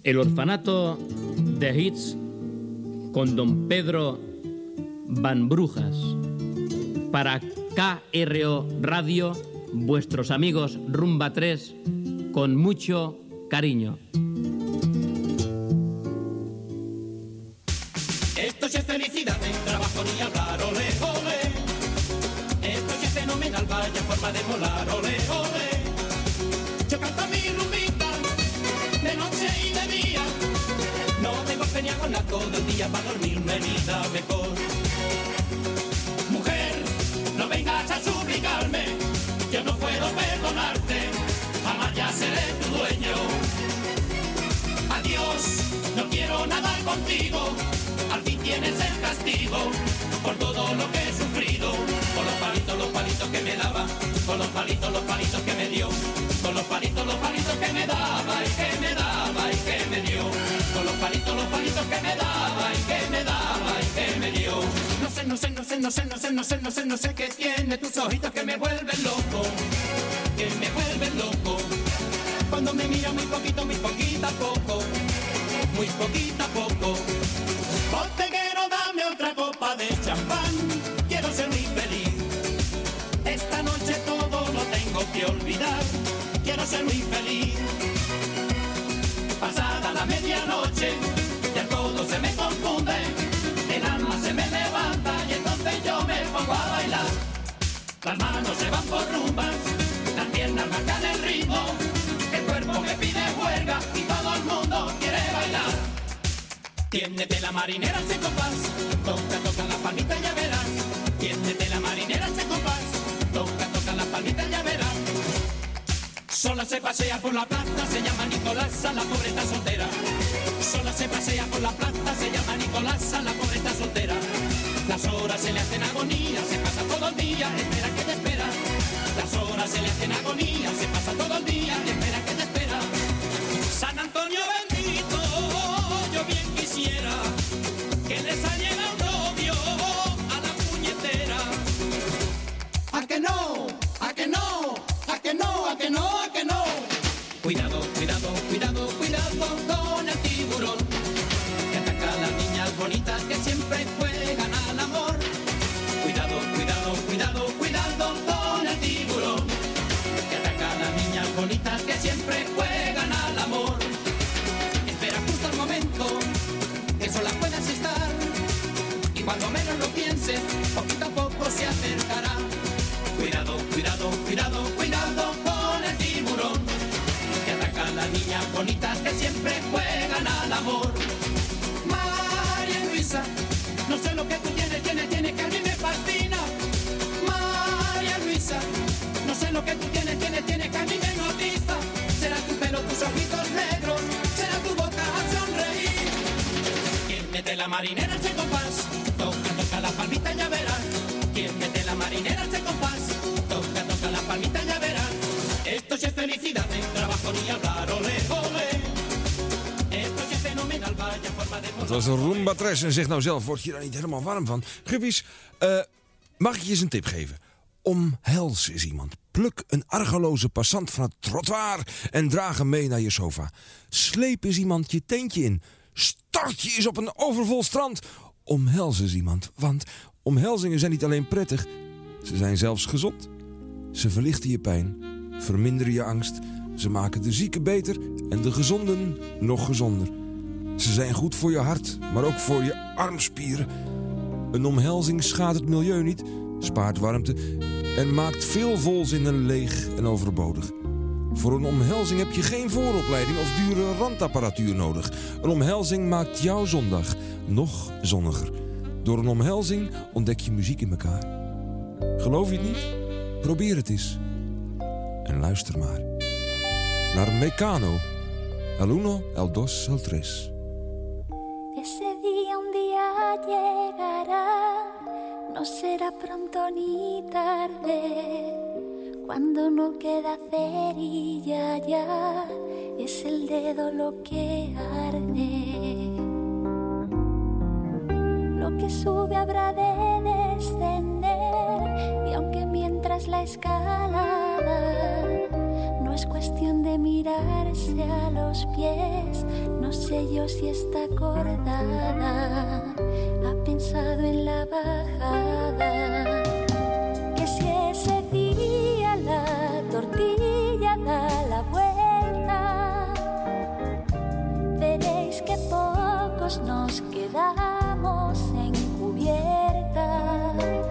R: El orfanato de hits con don Pedro Van Brujas. Para K R O Radio, vuestros amigos Rumba tres, con mucho cariño.
S: Esto sí es felicidad, de trabajo ni hablar, ole, ole. Esto sí es fenomenal, vaya forma de molar, ole, ole. Yo canto mi rumbita, de noche y de día. No tengo pena con la todo el día para dormirme vida mejor. Mujer, no vengas a suplicarme, yo no puedo perdonarte, jamás ya seré tu dueño. Adiós, no quiero nada contigo, al fin tienes el castigo por todo lo que he sufrido. Con los palitos, los palitos que me daba, con los palitos, los palitos que me dio, con los palitos, los palitos que me daba y que me daba y que me dio, con los palitos, los palitos que me daba y que me daba y que me dio. No sé, no sé, no sé, no sé, no sé, no sé, no sé, no sé qué tiene tus ojitos que me vuelven loco, que me vuelven loco. Cuando me mira muy poquito, muy poquito a poco, muy poquito a poco. Botellero, dame otra copa de champán, quiero ser muy feliz. Esta noche todo lo tengo que olvidar, quiero ser muy feliz. Pasada la medianoche, ya todo se me confunde, el alma se me levanta y entonces yo me pongo a bailar. Las manos se van por rumbas, las piernas marcan el ritmo, el cuerpo me pide huelga y todo el mundo quiere bailar. Tiéndete la marinera ese compás, toca, toca la palmita ya verás. Tiéndete la marinera ese compás, toca, toca la palmita ya verás. Sola se pasea por la plaza, se llama Nicolasa, la pobre está soltera. Sola se pasea por la plaza, se llama Nicolasa, la pobre está soltera. Las horas se le hacen agonía, se pasa todo el día, espera que te espera. Las horas se le hacen agonía, se pasa todo el día, espera que te espera. San Antonio bendito, yo bien quisiera que le saliera un novio a la puñetera. ¿A que no? ¿A que no? ¿A que no? ¿A que no? ¿A que no? Cuidado, cuidado, cuidado, cuidado con el tiburón, que ataca a las niñas bonitas que siempre juegan al amor. Cuidado, cuidado, cuidado, cuidado con el tiburón, que ataca a las niñas bonitas que siempre juegan al amor. Espera justo el momento que sola puedas estar, y cuando menos lo pienses, poquito a poco se acercará. Cuidado, cuidado, cuidado, cuidado con el tiburón, que ataca a las niñas bonitas que siempre juegan al amor. María Luisa, no sé lo que tú tienes, tienes, tienes que a mí me fascina. María Luisa, no sé lo que tú tienes, tienes, tienes que a mí me hipnotiza. Será tu pelo, tus ojitos negros, será tu boca a sonreír. Quien mete la marinera este compás, toca, toca la palmita ya verás. Quien mete la marinera este compás, toca, toca la palmita ya verás. Esto sí es felicidad, de trabajo ni hablar, ole, ole. Esto sí es fenomenal, vaya forma de...
A: Dat was de Rumba tres en zeg nou zelf, word je daar niet helemaal warm van? Guppies, uh, mag ik je eens een tip geven? Omhels eens iemand. Pluk een argeloze passant van het trottoir en draag hem mee naar je sofa. Sleep eens iemand je tentje in. Stort je eens op een overvol strand. Omhels eens iemand, want omhelzingen zijn niet alleen prettig, ze zijn zelfs gezond. Ze verlichten je pijn, verminderen je angst, ze maken de zieken beter en de gezonden nog gezonder. Ze zijn goed voor je hart, maar ook voor je armspieren. Een omhelzing schaadt het milieu niet, spaart warmte en maakt veel volzinnen leeg en overbodig. Voor een omhelzing heb je geen vooropleiding of dure randapparatuur nodig. Een omhelzing maakt jouw zondag nog zonniger. Door een omhelzing ontdek je muziek in elkaar. Geloof je het niet? Probeer het eens. En luister maar. Naar Mecano. El uno, el dos, el tres.
T: Ese día un día llegará, no será pronto ni tarde, cuando no queda cerilla ya, es el dedo lo que arde. Lo que sube habrá de descender, y aunque mientras la escalada no es cuestión de mirarse a los pies, no sé yo si está acordada, ha pensado en la bajada. Que si ese día la tortilla da la vuelta, veréis que pocos nos quedamos en cubierta.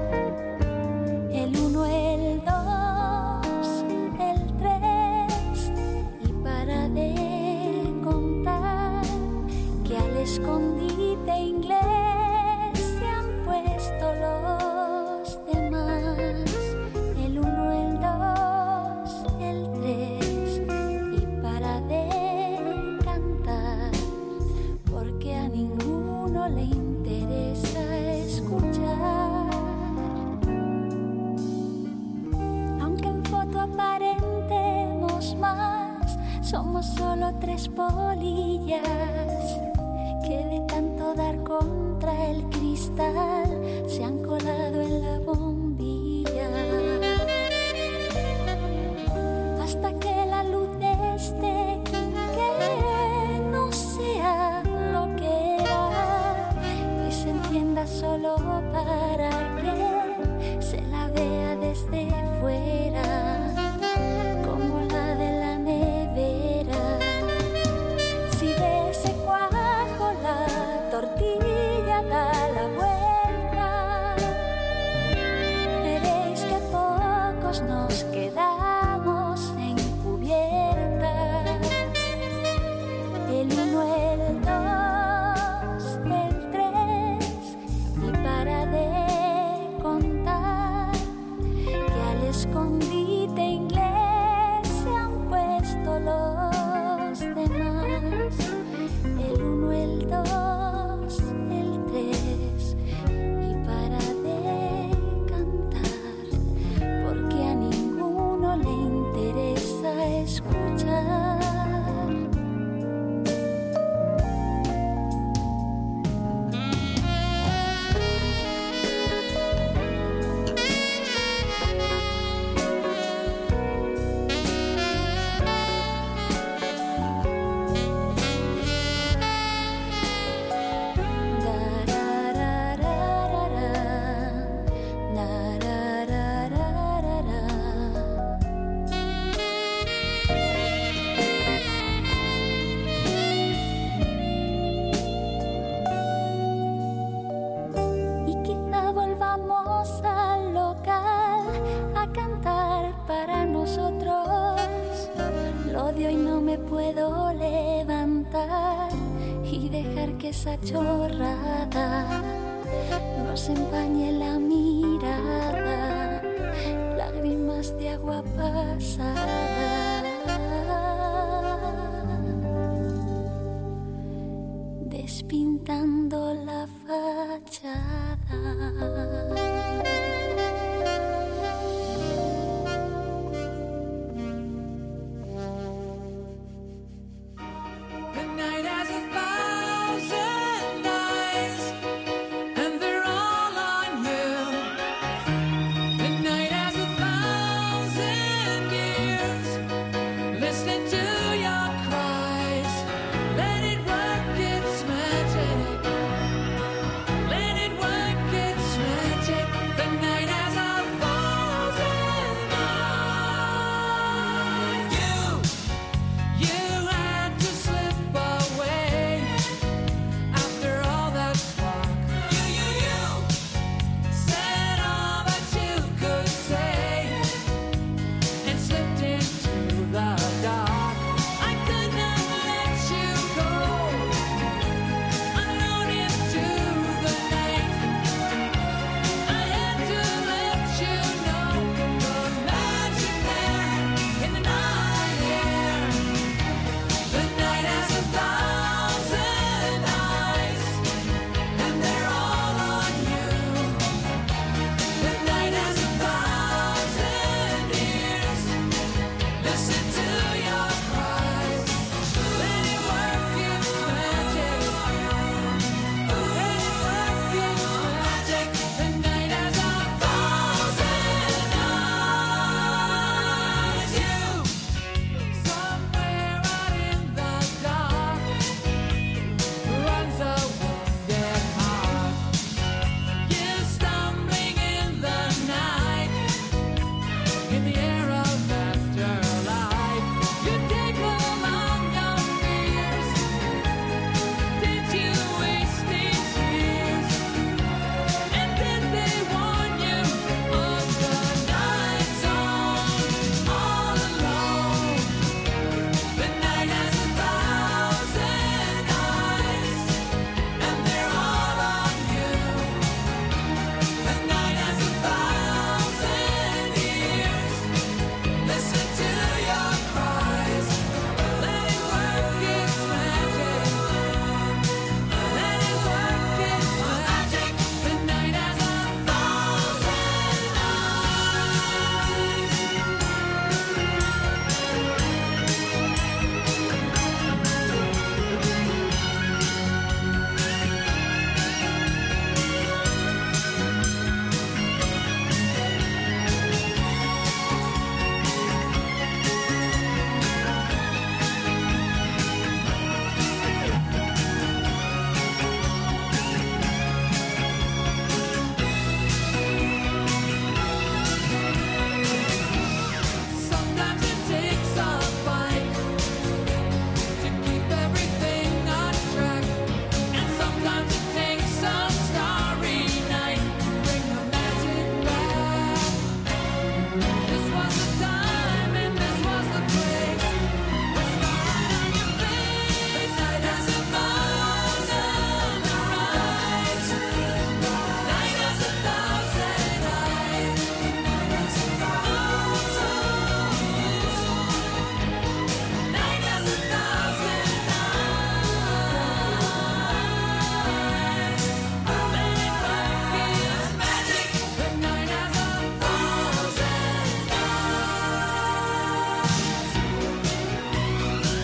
T: El uno, el dos, el tres, y para de contar que al escondite inglés se han puesto los demás. El uno, el dos, el tres, y para de cantar, porque a ninguno le interesa escuchar. Aunque en foto aparentemos más, somos solo tres polillas que de tanto dar contra el cristal se han colado en la bombilla. Hasta que la luz de este quinqué no sea lo que era, y se entienda solo para que se la vea desde fuera, como la de la nevera. Si de ese cuajo la tortilla da la vuelta, veréis que pocos nos quedamos en cubierta. El uno, el dos, el tres, y para de contar que al escondite inglés se han puesto los demás. El uno, el dos, el tres, y para de cantar, porque a ninguno le interesa escuchar. Y quizá volvamos al local a cantar para nosotros. Lo de hoy no me puedo levantar y dejar que esa chorrada nos empañe la mirada, lágrimas de agua pasada, despintando la fachada.
N: The night has a thousand eyes, and they're all on you.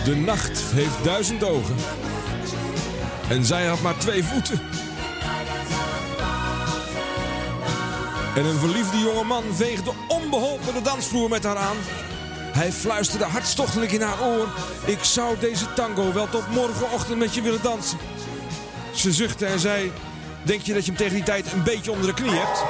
A: De nacht heeft duizend ogen. En zij had maar twee voeten. En een verliefde jongeman veegde onbeholpen de dansvloer met haar aan. Hij fluisterde hartstochtelijk in haar oor: ik zou deze tango wel tot morgenochtend met je willen dansen. Ze zuchtte en zei: denk je dat je hem tegen die tijd een beetje onder de knie hebt?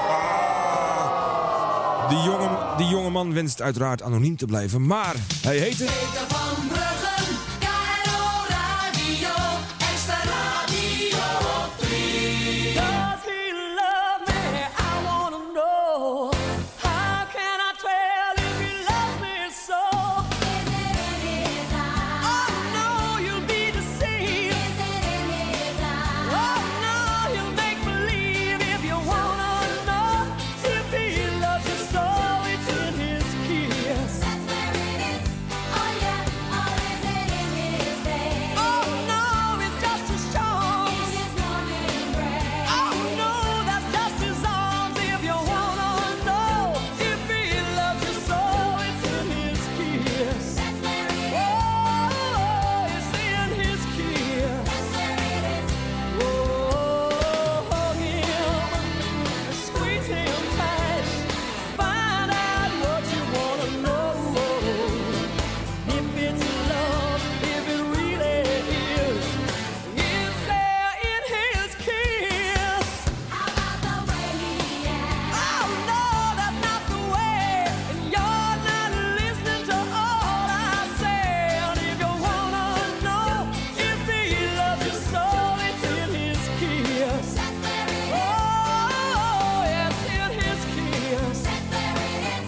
A: Die jonge, die jonge man wenst uiteraard anoniem te blijven, maar hij heette...
S: Peter van Bruggen, K R O Radio, extra radio op drie.
E: Does he love me? I wanna know. How can I tell if he loves me so? Is it in his eyes? Oh no, you'll be deceived. Is it in his eyes? Oh no, he'll make believe if you wanna know. If he loves you so, it's in his kiss. That's where it is. Oh yeah, oh is it in his face? Oh no, it's just his charms. In his warm embrace. Oh no, that's just his arms. If you wanna know if he loves you so, it's in his kiss. That's where it is. Oh, it's in his kiss. That's where it is. Oh, hug him, squeeze him tight, find out what you wanna know. If it's love, if it really is, it's there in his kiss. How about the way he acts? Oh no, that's not the way, and you're not listening to all I say. And if you wanna know if he loves you so, it's in his kiss. That's where it is. Oh, yes, in his kiss. That's where it is.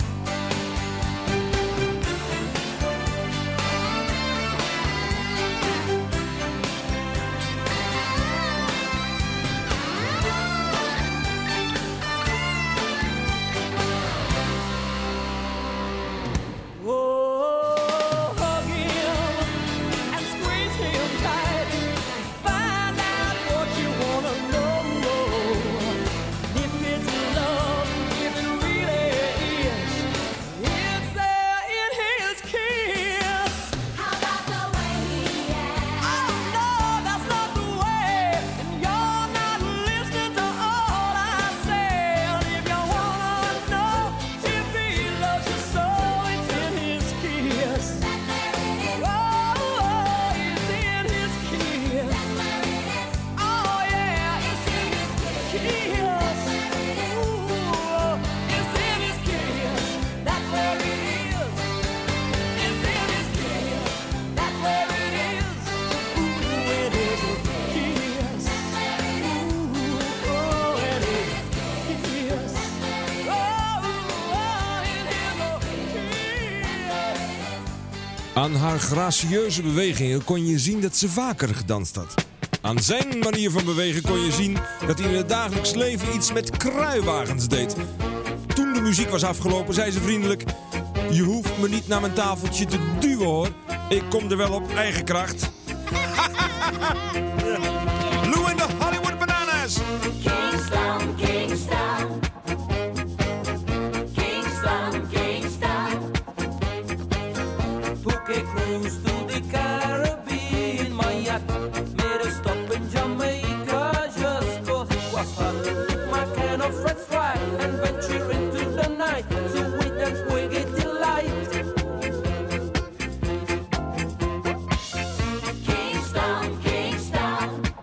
E: Oh, hug him and squeeze him tight. Find out what you wanna know. If it's love, if it really is, it's there in his kiss. How about the way he acts? Oh no, that's not the way, and you're not listening to all I say. And if you wanna know if he loves you so, it's in his kiss. That's where it is. Oh, it's in his kiss. That's where it is. Oh yeah, it's in his kiss. Ooh, it's in his kiss. That's where it is. It's in his kiss. That's where it is. Ooh, it is his kiss. Ooh, oh, it is his kiss. Oh, oh, it is his kiss.
A: Aan haar gracieuze bewegingen kon je zien dat ze vaker gedanst had. Aan zijn manier van bewegen kon je zien dat hij in het dagelijks leven iets met kruiwagens deed. Toen de muziek was afgelopen, zei ze vriendelijk: je hoeft me niet naar mijn tafeltje te duwen hoor. Ik kom er wel op eigen kracht. Lou en de Hollywood Bananas.
S: Kingston, Kingston. Kingston, Kingston.
N: Took a cruise to the Caribbean. My yacht made a stop in Jamaica just 'cause it was hot. My kind of red stripe and venture into the night. So we dance with delight.
S: Kingston, Kingston.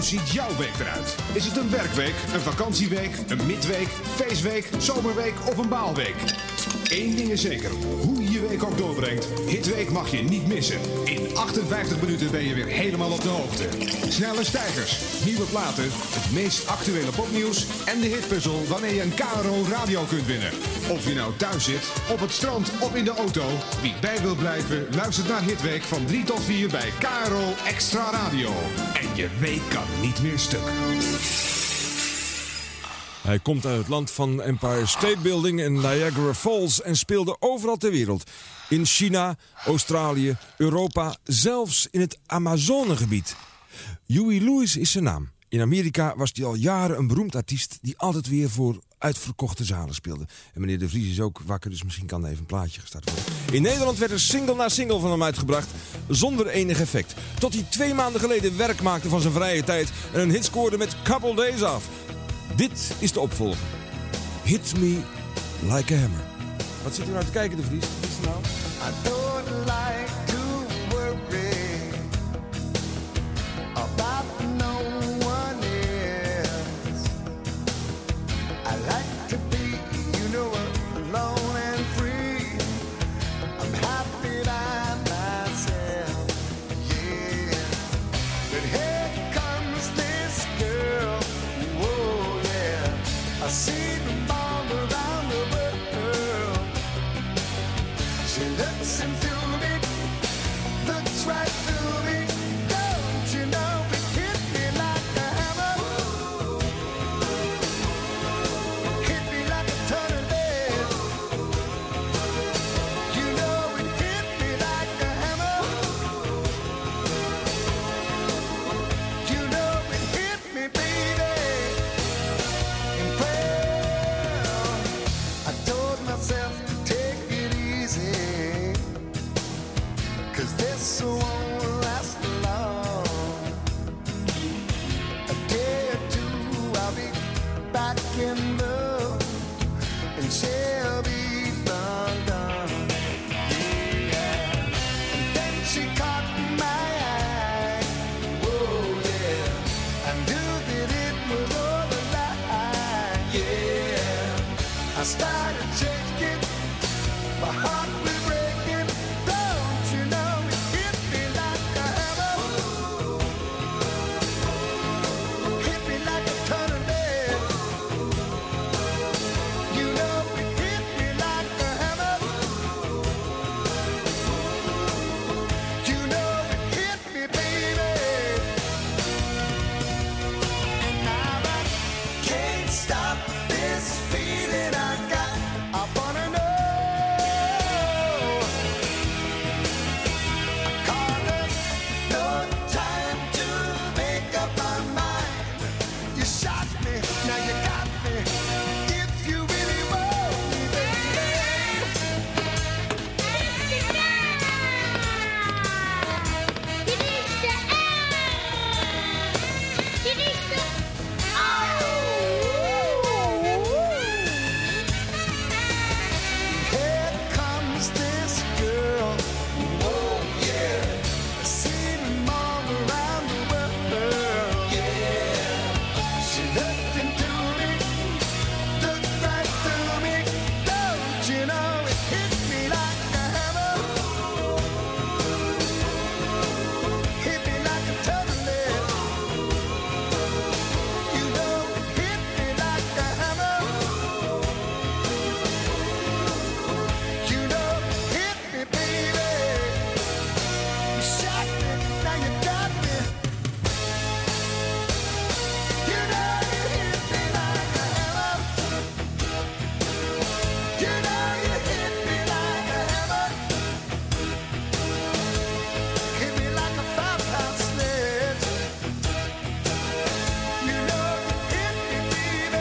U: ziet jouw week eruit? Is het een werkweek, een vakantieweek, een midweek, feestweek, zomerweek of een baalweek? Eén ding is zeker, hoe je je week ook doorbrengt, Hitweek mag je niet missen. In achtenvijftig minuten ben je weer helemaal op de hoogte. Snelle stijgers, nieuwe platen, het meest actuele popnieuws en de hitpuzzel wanneer je een K R O radio kunt winnen. Of je nou thuis zit, op het strand of in de auto, wie bij wil blijven, luistert naar Hitweek van drie tot vier bij K R O Extra Radio. En je week kan niet meer stuk.
A: Hij komt uit het land van Empire State Building en Niagara Falls en speelde overal ter wereld. In China, Australië, Europa, zelfs in het Amazonegebied. Huey Lewis is zijn naam. In Amerika was hij al jaren een beroemd artiest die altijd weer voor uitverkochte zalen speelde. En meneer De Vries is ook wakker, dus misschien kan er even een plaatje gestart worden. In Nederland werd er single na single van hem uitgebracht, zonder enig effect. Tot hij twee maanden geleden werk maakte van zijn vrije tijd en een hit scoorde met Couple Days Off. Dit is de opvolger. Hit Me Like a Hammer. Wat zit u nou te kijken, De Vries? Wat is er nou?
E: I don't like to worry about no one else. I like to be, you know, alone and free. I'm happy by myself, yeah. But here comes this girl, whoa, yeah. I see them all around the world. She looks into me, looks right through me. Don't you know it hit me like a hammer? Hit me like a ton of lead. You know it hit me like a hammer. You know it hit me, baby. In prayer, I told myself to take it easy, 'cause this won't last long. A day or two I'll be back in love, and she'll be long gone, yeah. And then she caught my eye, whoa, yeah. I knew that it was all a lie, yeah. I started shaking, my heart was breaking. Don't you know it hit me like a hammer? Hit me like a ton of lead. You know it hit me like a hammer. You know it hit me, baby. And now I can't stop this feeling I got. I wanna know. Cause there's no time to make up my mind. You shot me, now you got me. If you really want me, baby.
C: Dit is de Dit is de
E: Here comes this girl, oh yeah. I see them all around the world, yeah. She looked into me, looked right through me. Don't you know it hit me like a hammer? Hit me like a ton of lead. You know it hit me like a hammer. You know it hit me, baby. You shot me, now you got me. You know you hit me like a hammer. You know you hit me like a hammer. Hit me like a five-pound sledge. You know you hit me, baby.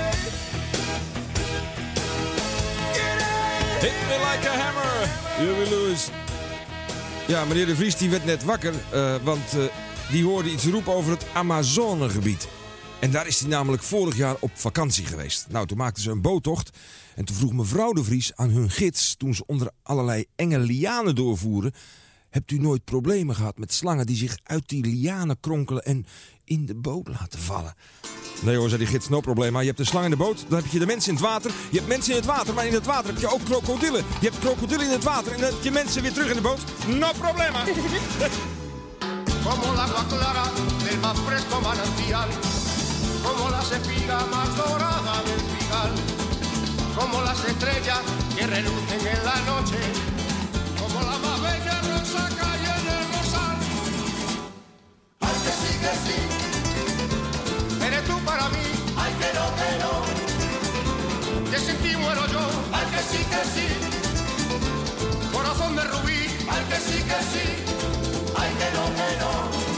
E: You know you
A: Hit Me Like a Hammer. Huey Lewis. Ja, meneer De Vries die werd net wakker, uh, want uh, die hoorde iets roepen over het Amazonegebied. En daar is hij namelijk vorig jaar op vakantie geweest. Nou, toen maakten ze een boottocht. En toen vroeg mevrouw De Vries aan hun gids, toen ze onder allerlei enge lianen doorvoeren, Hebt u nooit problemen gehad met slangen die zich uit die lianen kronkelen en in de boot laten vallen? Nee hoor, zei die gids, no probleem. Maar je hebt een slang in de boot, dan heb je de mensen in het water. Je hebt mensen in het water, maar in het water heb je ook krokodillen. Je hebt krokodillen in het water en dan heb je mensen weer terug in de boot. No problema.
E: Como la agua clara del más fresco manantial, como la espiga más dorada del trigal, como las estrellas que relucen en la noche, como la más bella rosa cae en el rosal. Ay que sí, que sí, eres tú para mí. Ay que no, que no, que sin ti muero yo. Ay que sí, que sí, corazón de rubí. Ay que sí, que sí, ay que no, que no.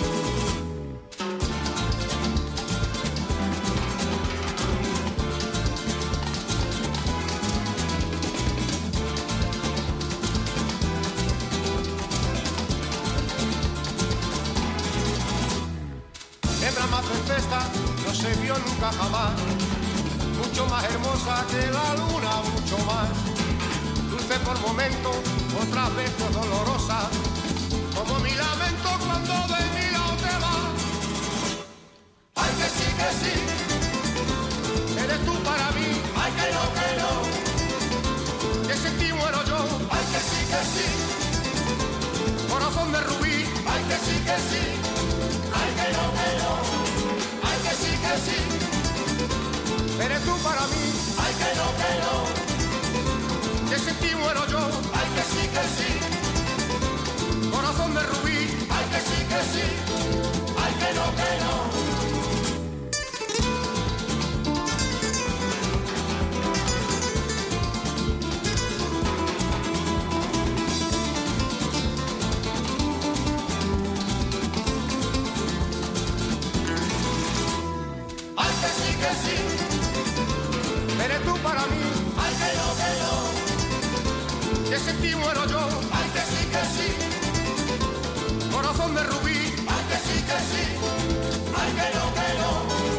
E: Hembra más perfecta no se vio nunca jamás, mucho más hermosa que la luna, mucho más dulce por momentos, otras veces dolorosa, como mi lamento cuando de mi lado te vas. Ay que sí, que sí, eres tú para mí. Ay que no, que no, que sin ti muero yo. Ay que sí, que sí, corazón de rubí. Ay que sí, que sí, ay que no, que no, ay que sí, que sí, eres tú para mí. Ay que no, que no, que sin ti muero yo. Ay que sí, que sí, corazón de rubí. Ay que sí, que sí, ay que no, que no. Ay que sí, que sí, eres tú para mí. Ay que no, que no, que sin ti muero yo. Ay que sí, que sí, corazón de rubí. Ay que sí, que sí, ay que no, que no.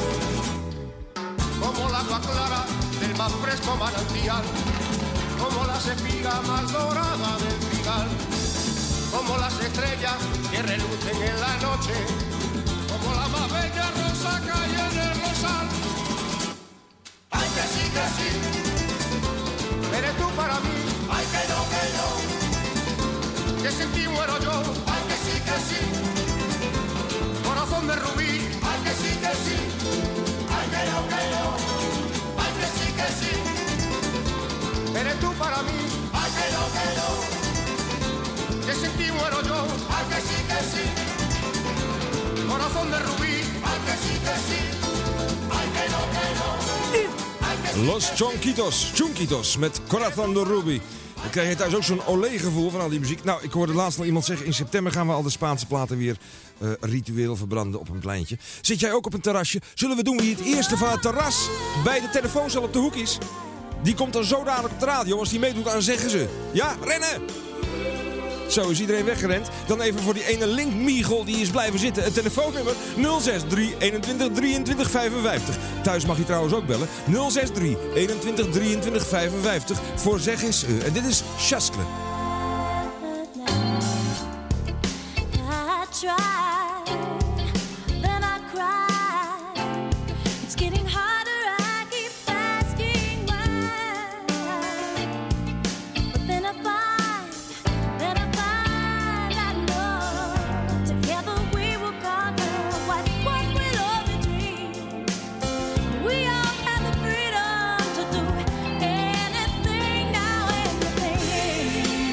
E: Como la agua clara del más fresco manantial, como las espigas más doradas del trigal, como las estrellas que relucen en la noche, como la más bella rosa cae en el rosal. Ay que sí, que sí, eres tú para mí. Ay que no, que no, que sin ti muero yo. Ay que sí, que sí, corazón de rubí. Ay que sí, que sí, ay que no, que no, ay que sí, que sí, eres tú para mí. Ay que no, que no, que sin ti muero yo. Ay que sí, que sí, corazón de rubí. Ay que sí, que sí, ay que no, que no.
A: Los Chonquitos, Chonquitos met Corazón de Ruby. Dan krijg je thuis ook zo'n olé-gevoel van al die muziek. Nou, ik hoorde laatst nog iemand zeggen, in september gaan we al de Spaanse platen weer uh, ritueel verbranden op een pleintje. Zit jij ook op een terrasje? Zullen we doen wie het eerste van het terras bij de telefooncel op de hoek is? Die komt dan zo dadelijk op de radio. Als die meedoet, dan zeggen ze, ja, rennen! Zo is iedereen weggerend. Dan even voor die ene Link-Miegel die is blijven zitten. Het telefoonnummer nul zes drie eenentwintig drieëntwintig vijfenvijftig. Thuis mag je trouwens ook bellen. nul zes drie eenentwintig drieëntwintig vijfenvijftig. Voor zeg eens uh. En dit is Chaskle.
T: I try, then I cry. It's getting harder, I keep asking why. But then I find, then I find I know together we will conquer what, what we'll only dream. We all have the freedom to do anything now, anything.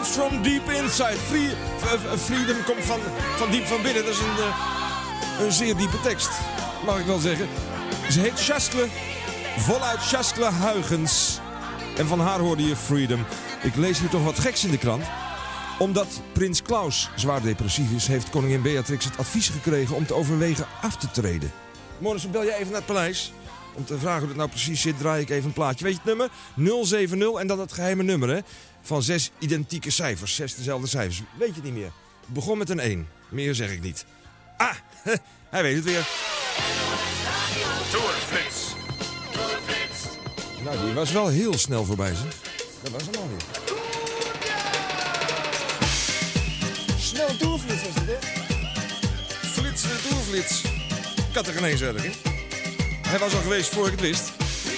A: from deep inside. Free, uh, freedom komt van, van diep van binnen. Dat is een, uh, een zeer diepe tekst, mag ik wel zeggen. Ze heet Sjaskle, voluit Sjaskle Huygens. En van haar hoorde je Freedom. Ik lees hier toch wat geks in de krant. Omdat prins Klaus zwaar depressief is, heeft koningin Beatrix het advies gekregen om te overwegen af te treden. Morgen bel jij even naar het paleis. Om te vragen hoe het nou precies zit, draai ik even een plaatje. Weet je het nummer? nul zeven nul en dan het geheime nummer, hè? Van zes identieke cijfers. Zes dezelfde cijfers. Weet je het niet meer? Het begon met een één. Meer zeg ik niet. Ah, hij weet het weer.
U: Tourflits.
A: Nou, die was wel heel snel voorbij, zeg. Dat was hem alweer. Snel doelflits was het, hè? Flitsende doelflits. Ik had er geen eens erg in. Hij was al geweest voor ik het wist.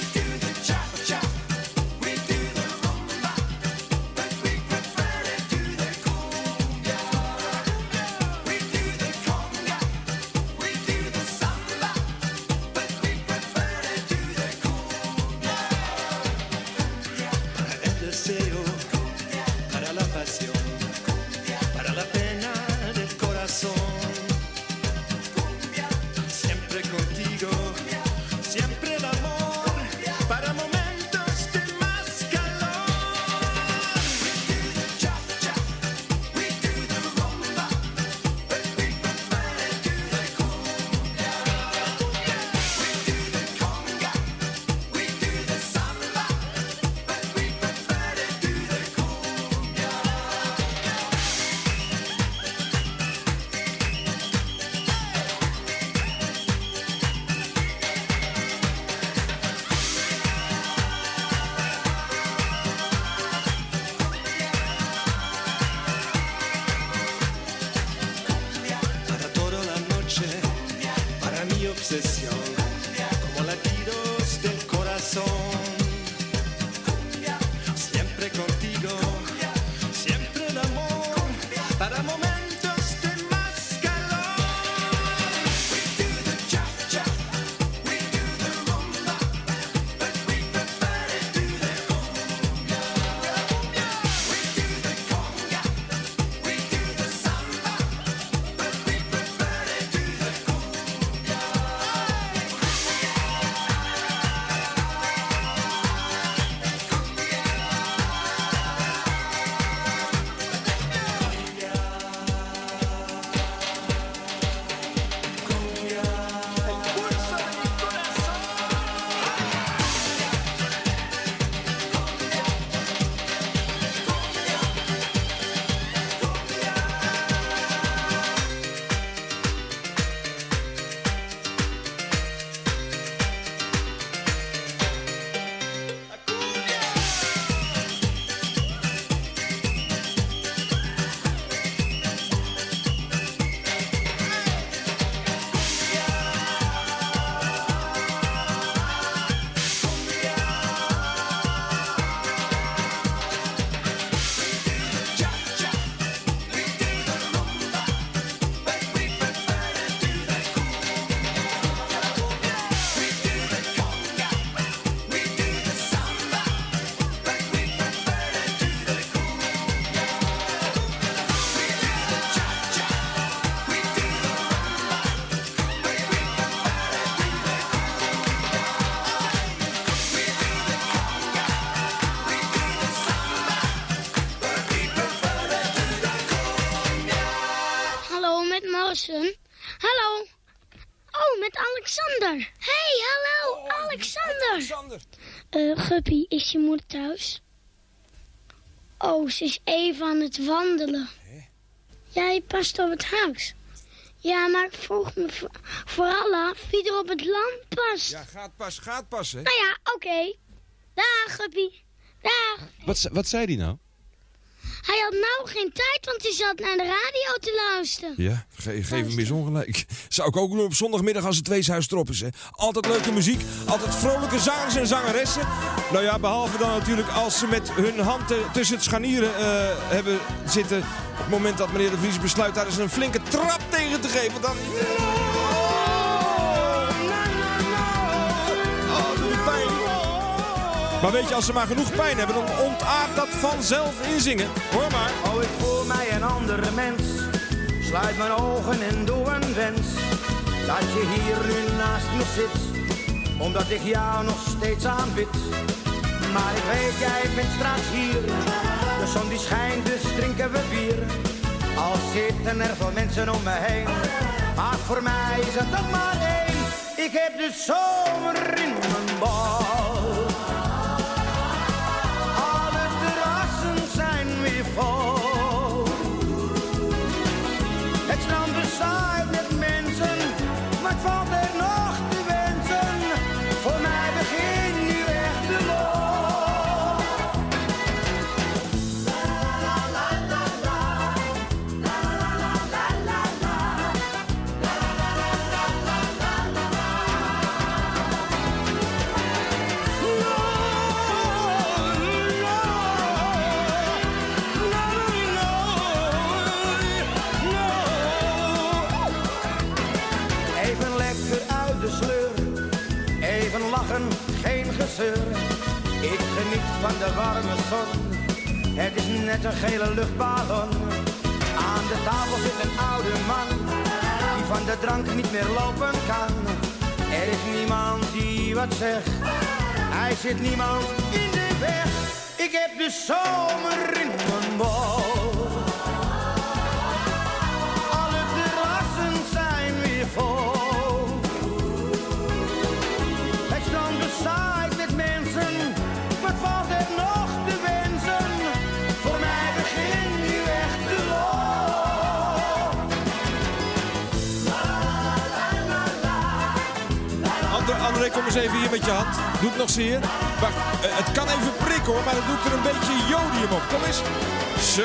C: Hallo. Oh, met Alexander. Hey, hallo, oh, Alexander.
A: Alexander.
C: Uh, Guppy, is je moeder thuis? Oh, ze is even aan het wandelen. Hè? Jij past op het huis. Ja, maar ik vroeg me vo- vooral af wie er op het land past.
A: Ja, gaat pas, gaat pas, hè?
C: Nou ja, oké. Okay. Dag, Guppy. Dag.
O: Wat, wat zei die nou?
C: Hij had nou geen tijd, want hij zat naar de radio te luisteren.
A: Ja, ge- geef hem eens ongelijk. Zou ik ook doen op zondagmiddag als het weeshuis erop is, hè. Altijd leuke muziek, altijd vrolijke zangers en zangeressen. Nou ja, behalve dan natuurlijk als ze met hun hand te- tussen het scharnieren uh, hebben zitten. Op het moment dat meneer De Vries besluit daar eens een flinke trap tegen te geven, dan... Oh, doe die pijn. Maar weet je, als ze maar genoeg pijn hebben, dan ontaart dat vanzelf inzingen. Hoor maar.
K: Oh, ik voel mij een andere mens. Sluit mijn ogen en doe een wens. Dat je hier nu naast me zit. Omdat ik jou nog steeds aanbid. Maar ik weet, jij bent straks hier. De zon die schijnt, dus drinken we bier. Al zitten er veel mensen om me heen. Maar voor mij is het nog maar één. Ik heb de zomer in mijn bal. Alle terrassen zijn weer vol. Het strand bezaaid met mensen. Maar het valt er nog te wensen. Voor mij begint nu echt de lol. Even lekker uit de sleur. Even lachen, geen gezeur. Ik geniet van de warme zon. Het is net een gele luchtballon. Aan de tafel zit een oude man. Die van de drank niet meer lopen kan. Er is niemand die wat zegt. Hij zit niemand in de weg. Ik heb de zomer in mijn bol. Alle terrassen zijn weer vol. Het strand bezaaid met mensen. Wat valt er nog te wensen? Voor mij begint nu echt de lol.
A: André, André, kom eens even hier met je hand. Doe het nog zeer. Wacht, uh, het kan even prikken hoor, maar dan doet er een beetje jodium op. Kom eens. Zo.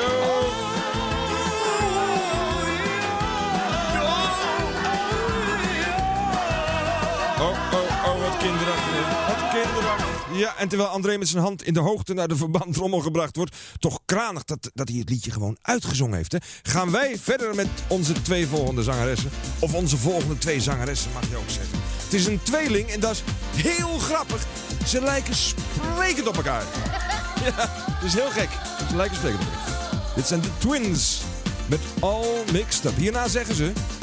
A: Oh, oh, oh, wat kinderachtig. Wat kinderachtig. Ja, en terwijl André met zijn hand in de hoogte naar de verbandrommel gebracht wordt, toch kranig dat, dat hij het liedje gewoon uitgezongen heeft, hè, gaan wij verder met onze twee volgende zangeressen. Of onze volgende twee zangeressen, mag je ook zeggen. Het is een tweeling en dat is heel grappig. Ze lijken sprekend op elkaar. Ja, dat is heel gek. Ze lijken sprekend op elkaar. Dit zijn de Twins met All Mixed Up. Hierna zeggen ze...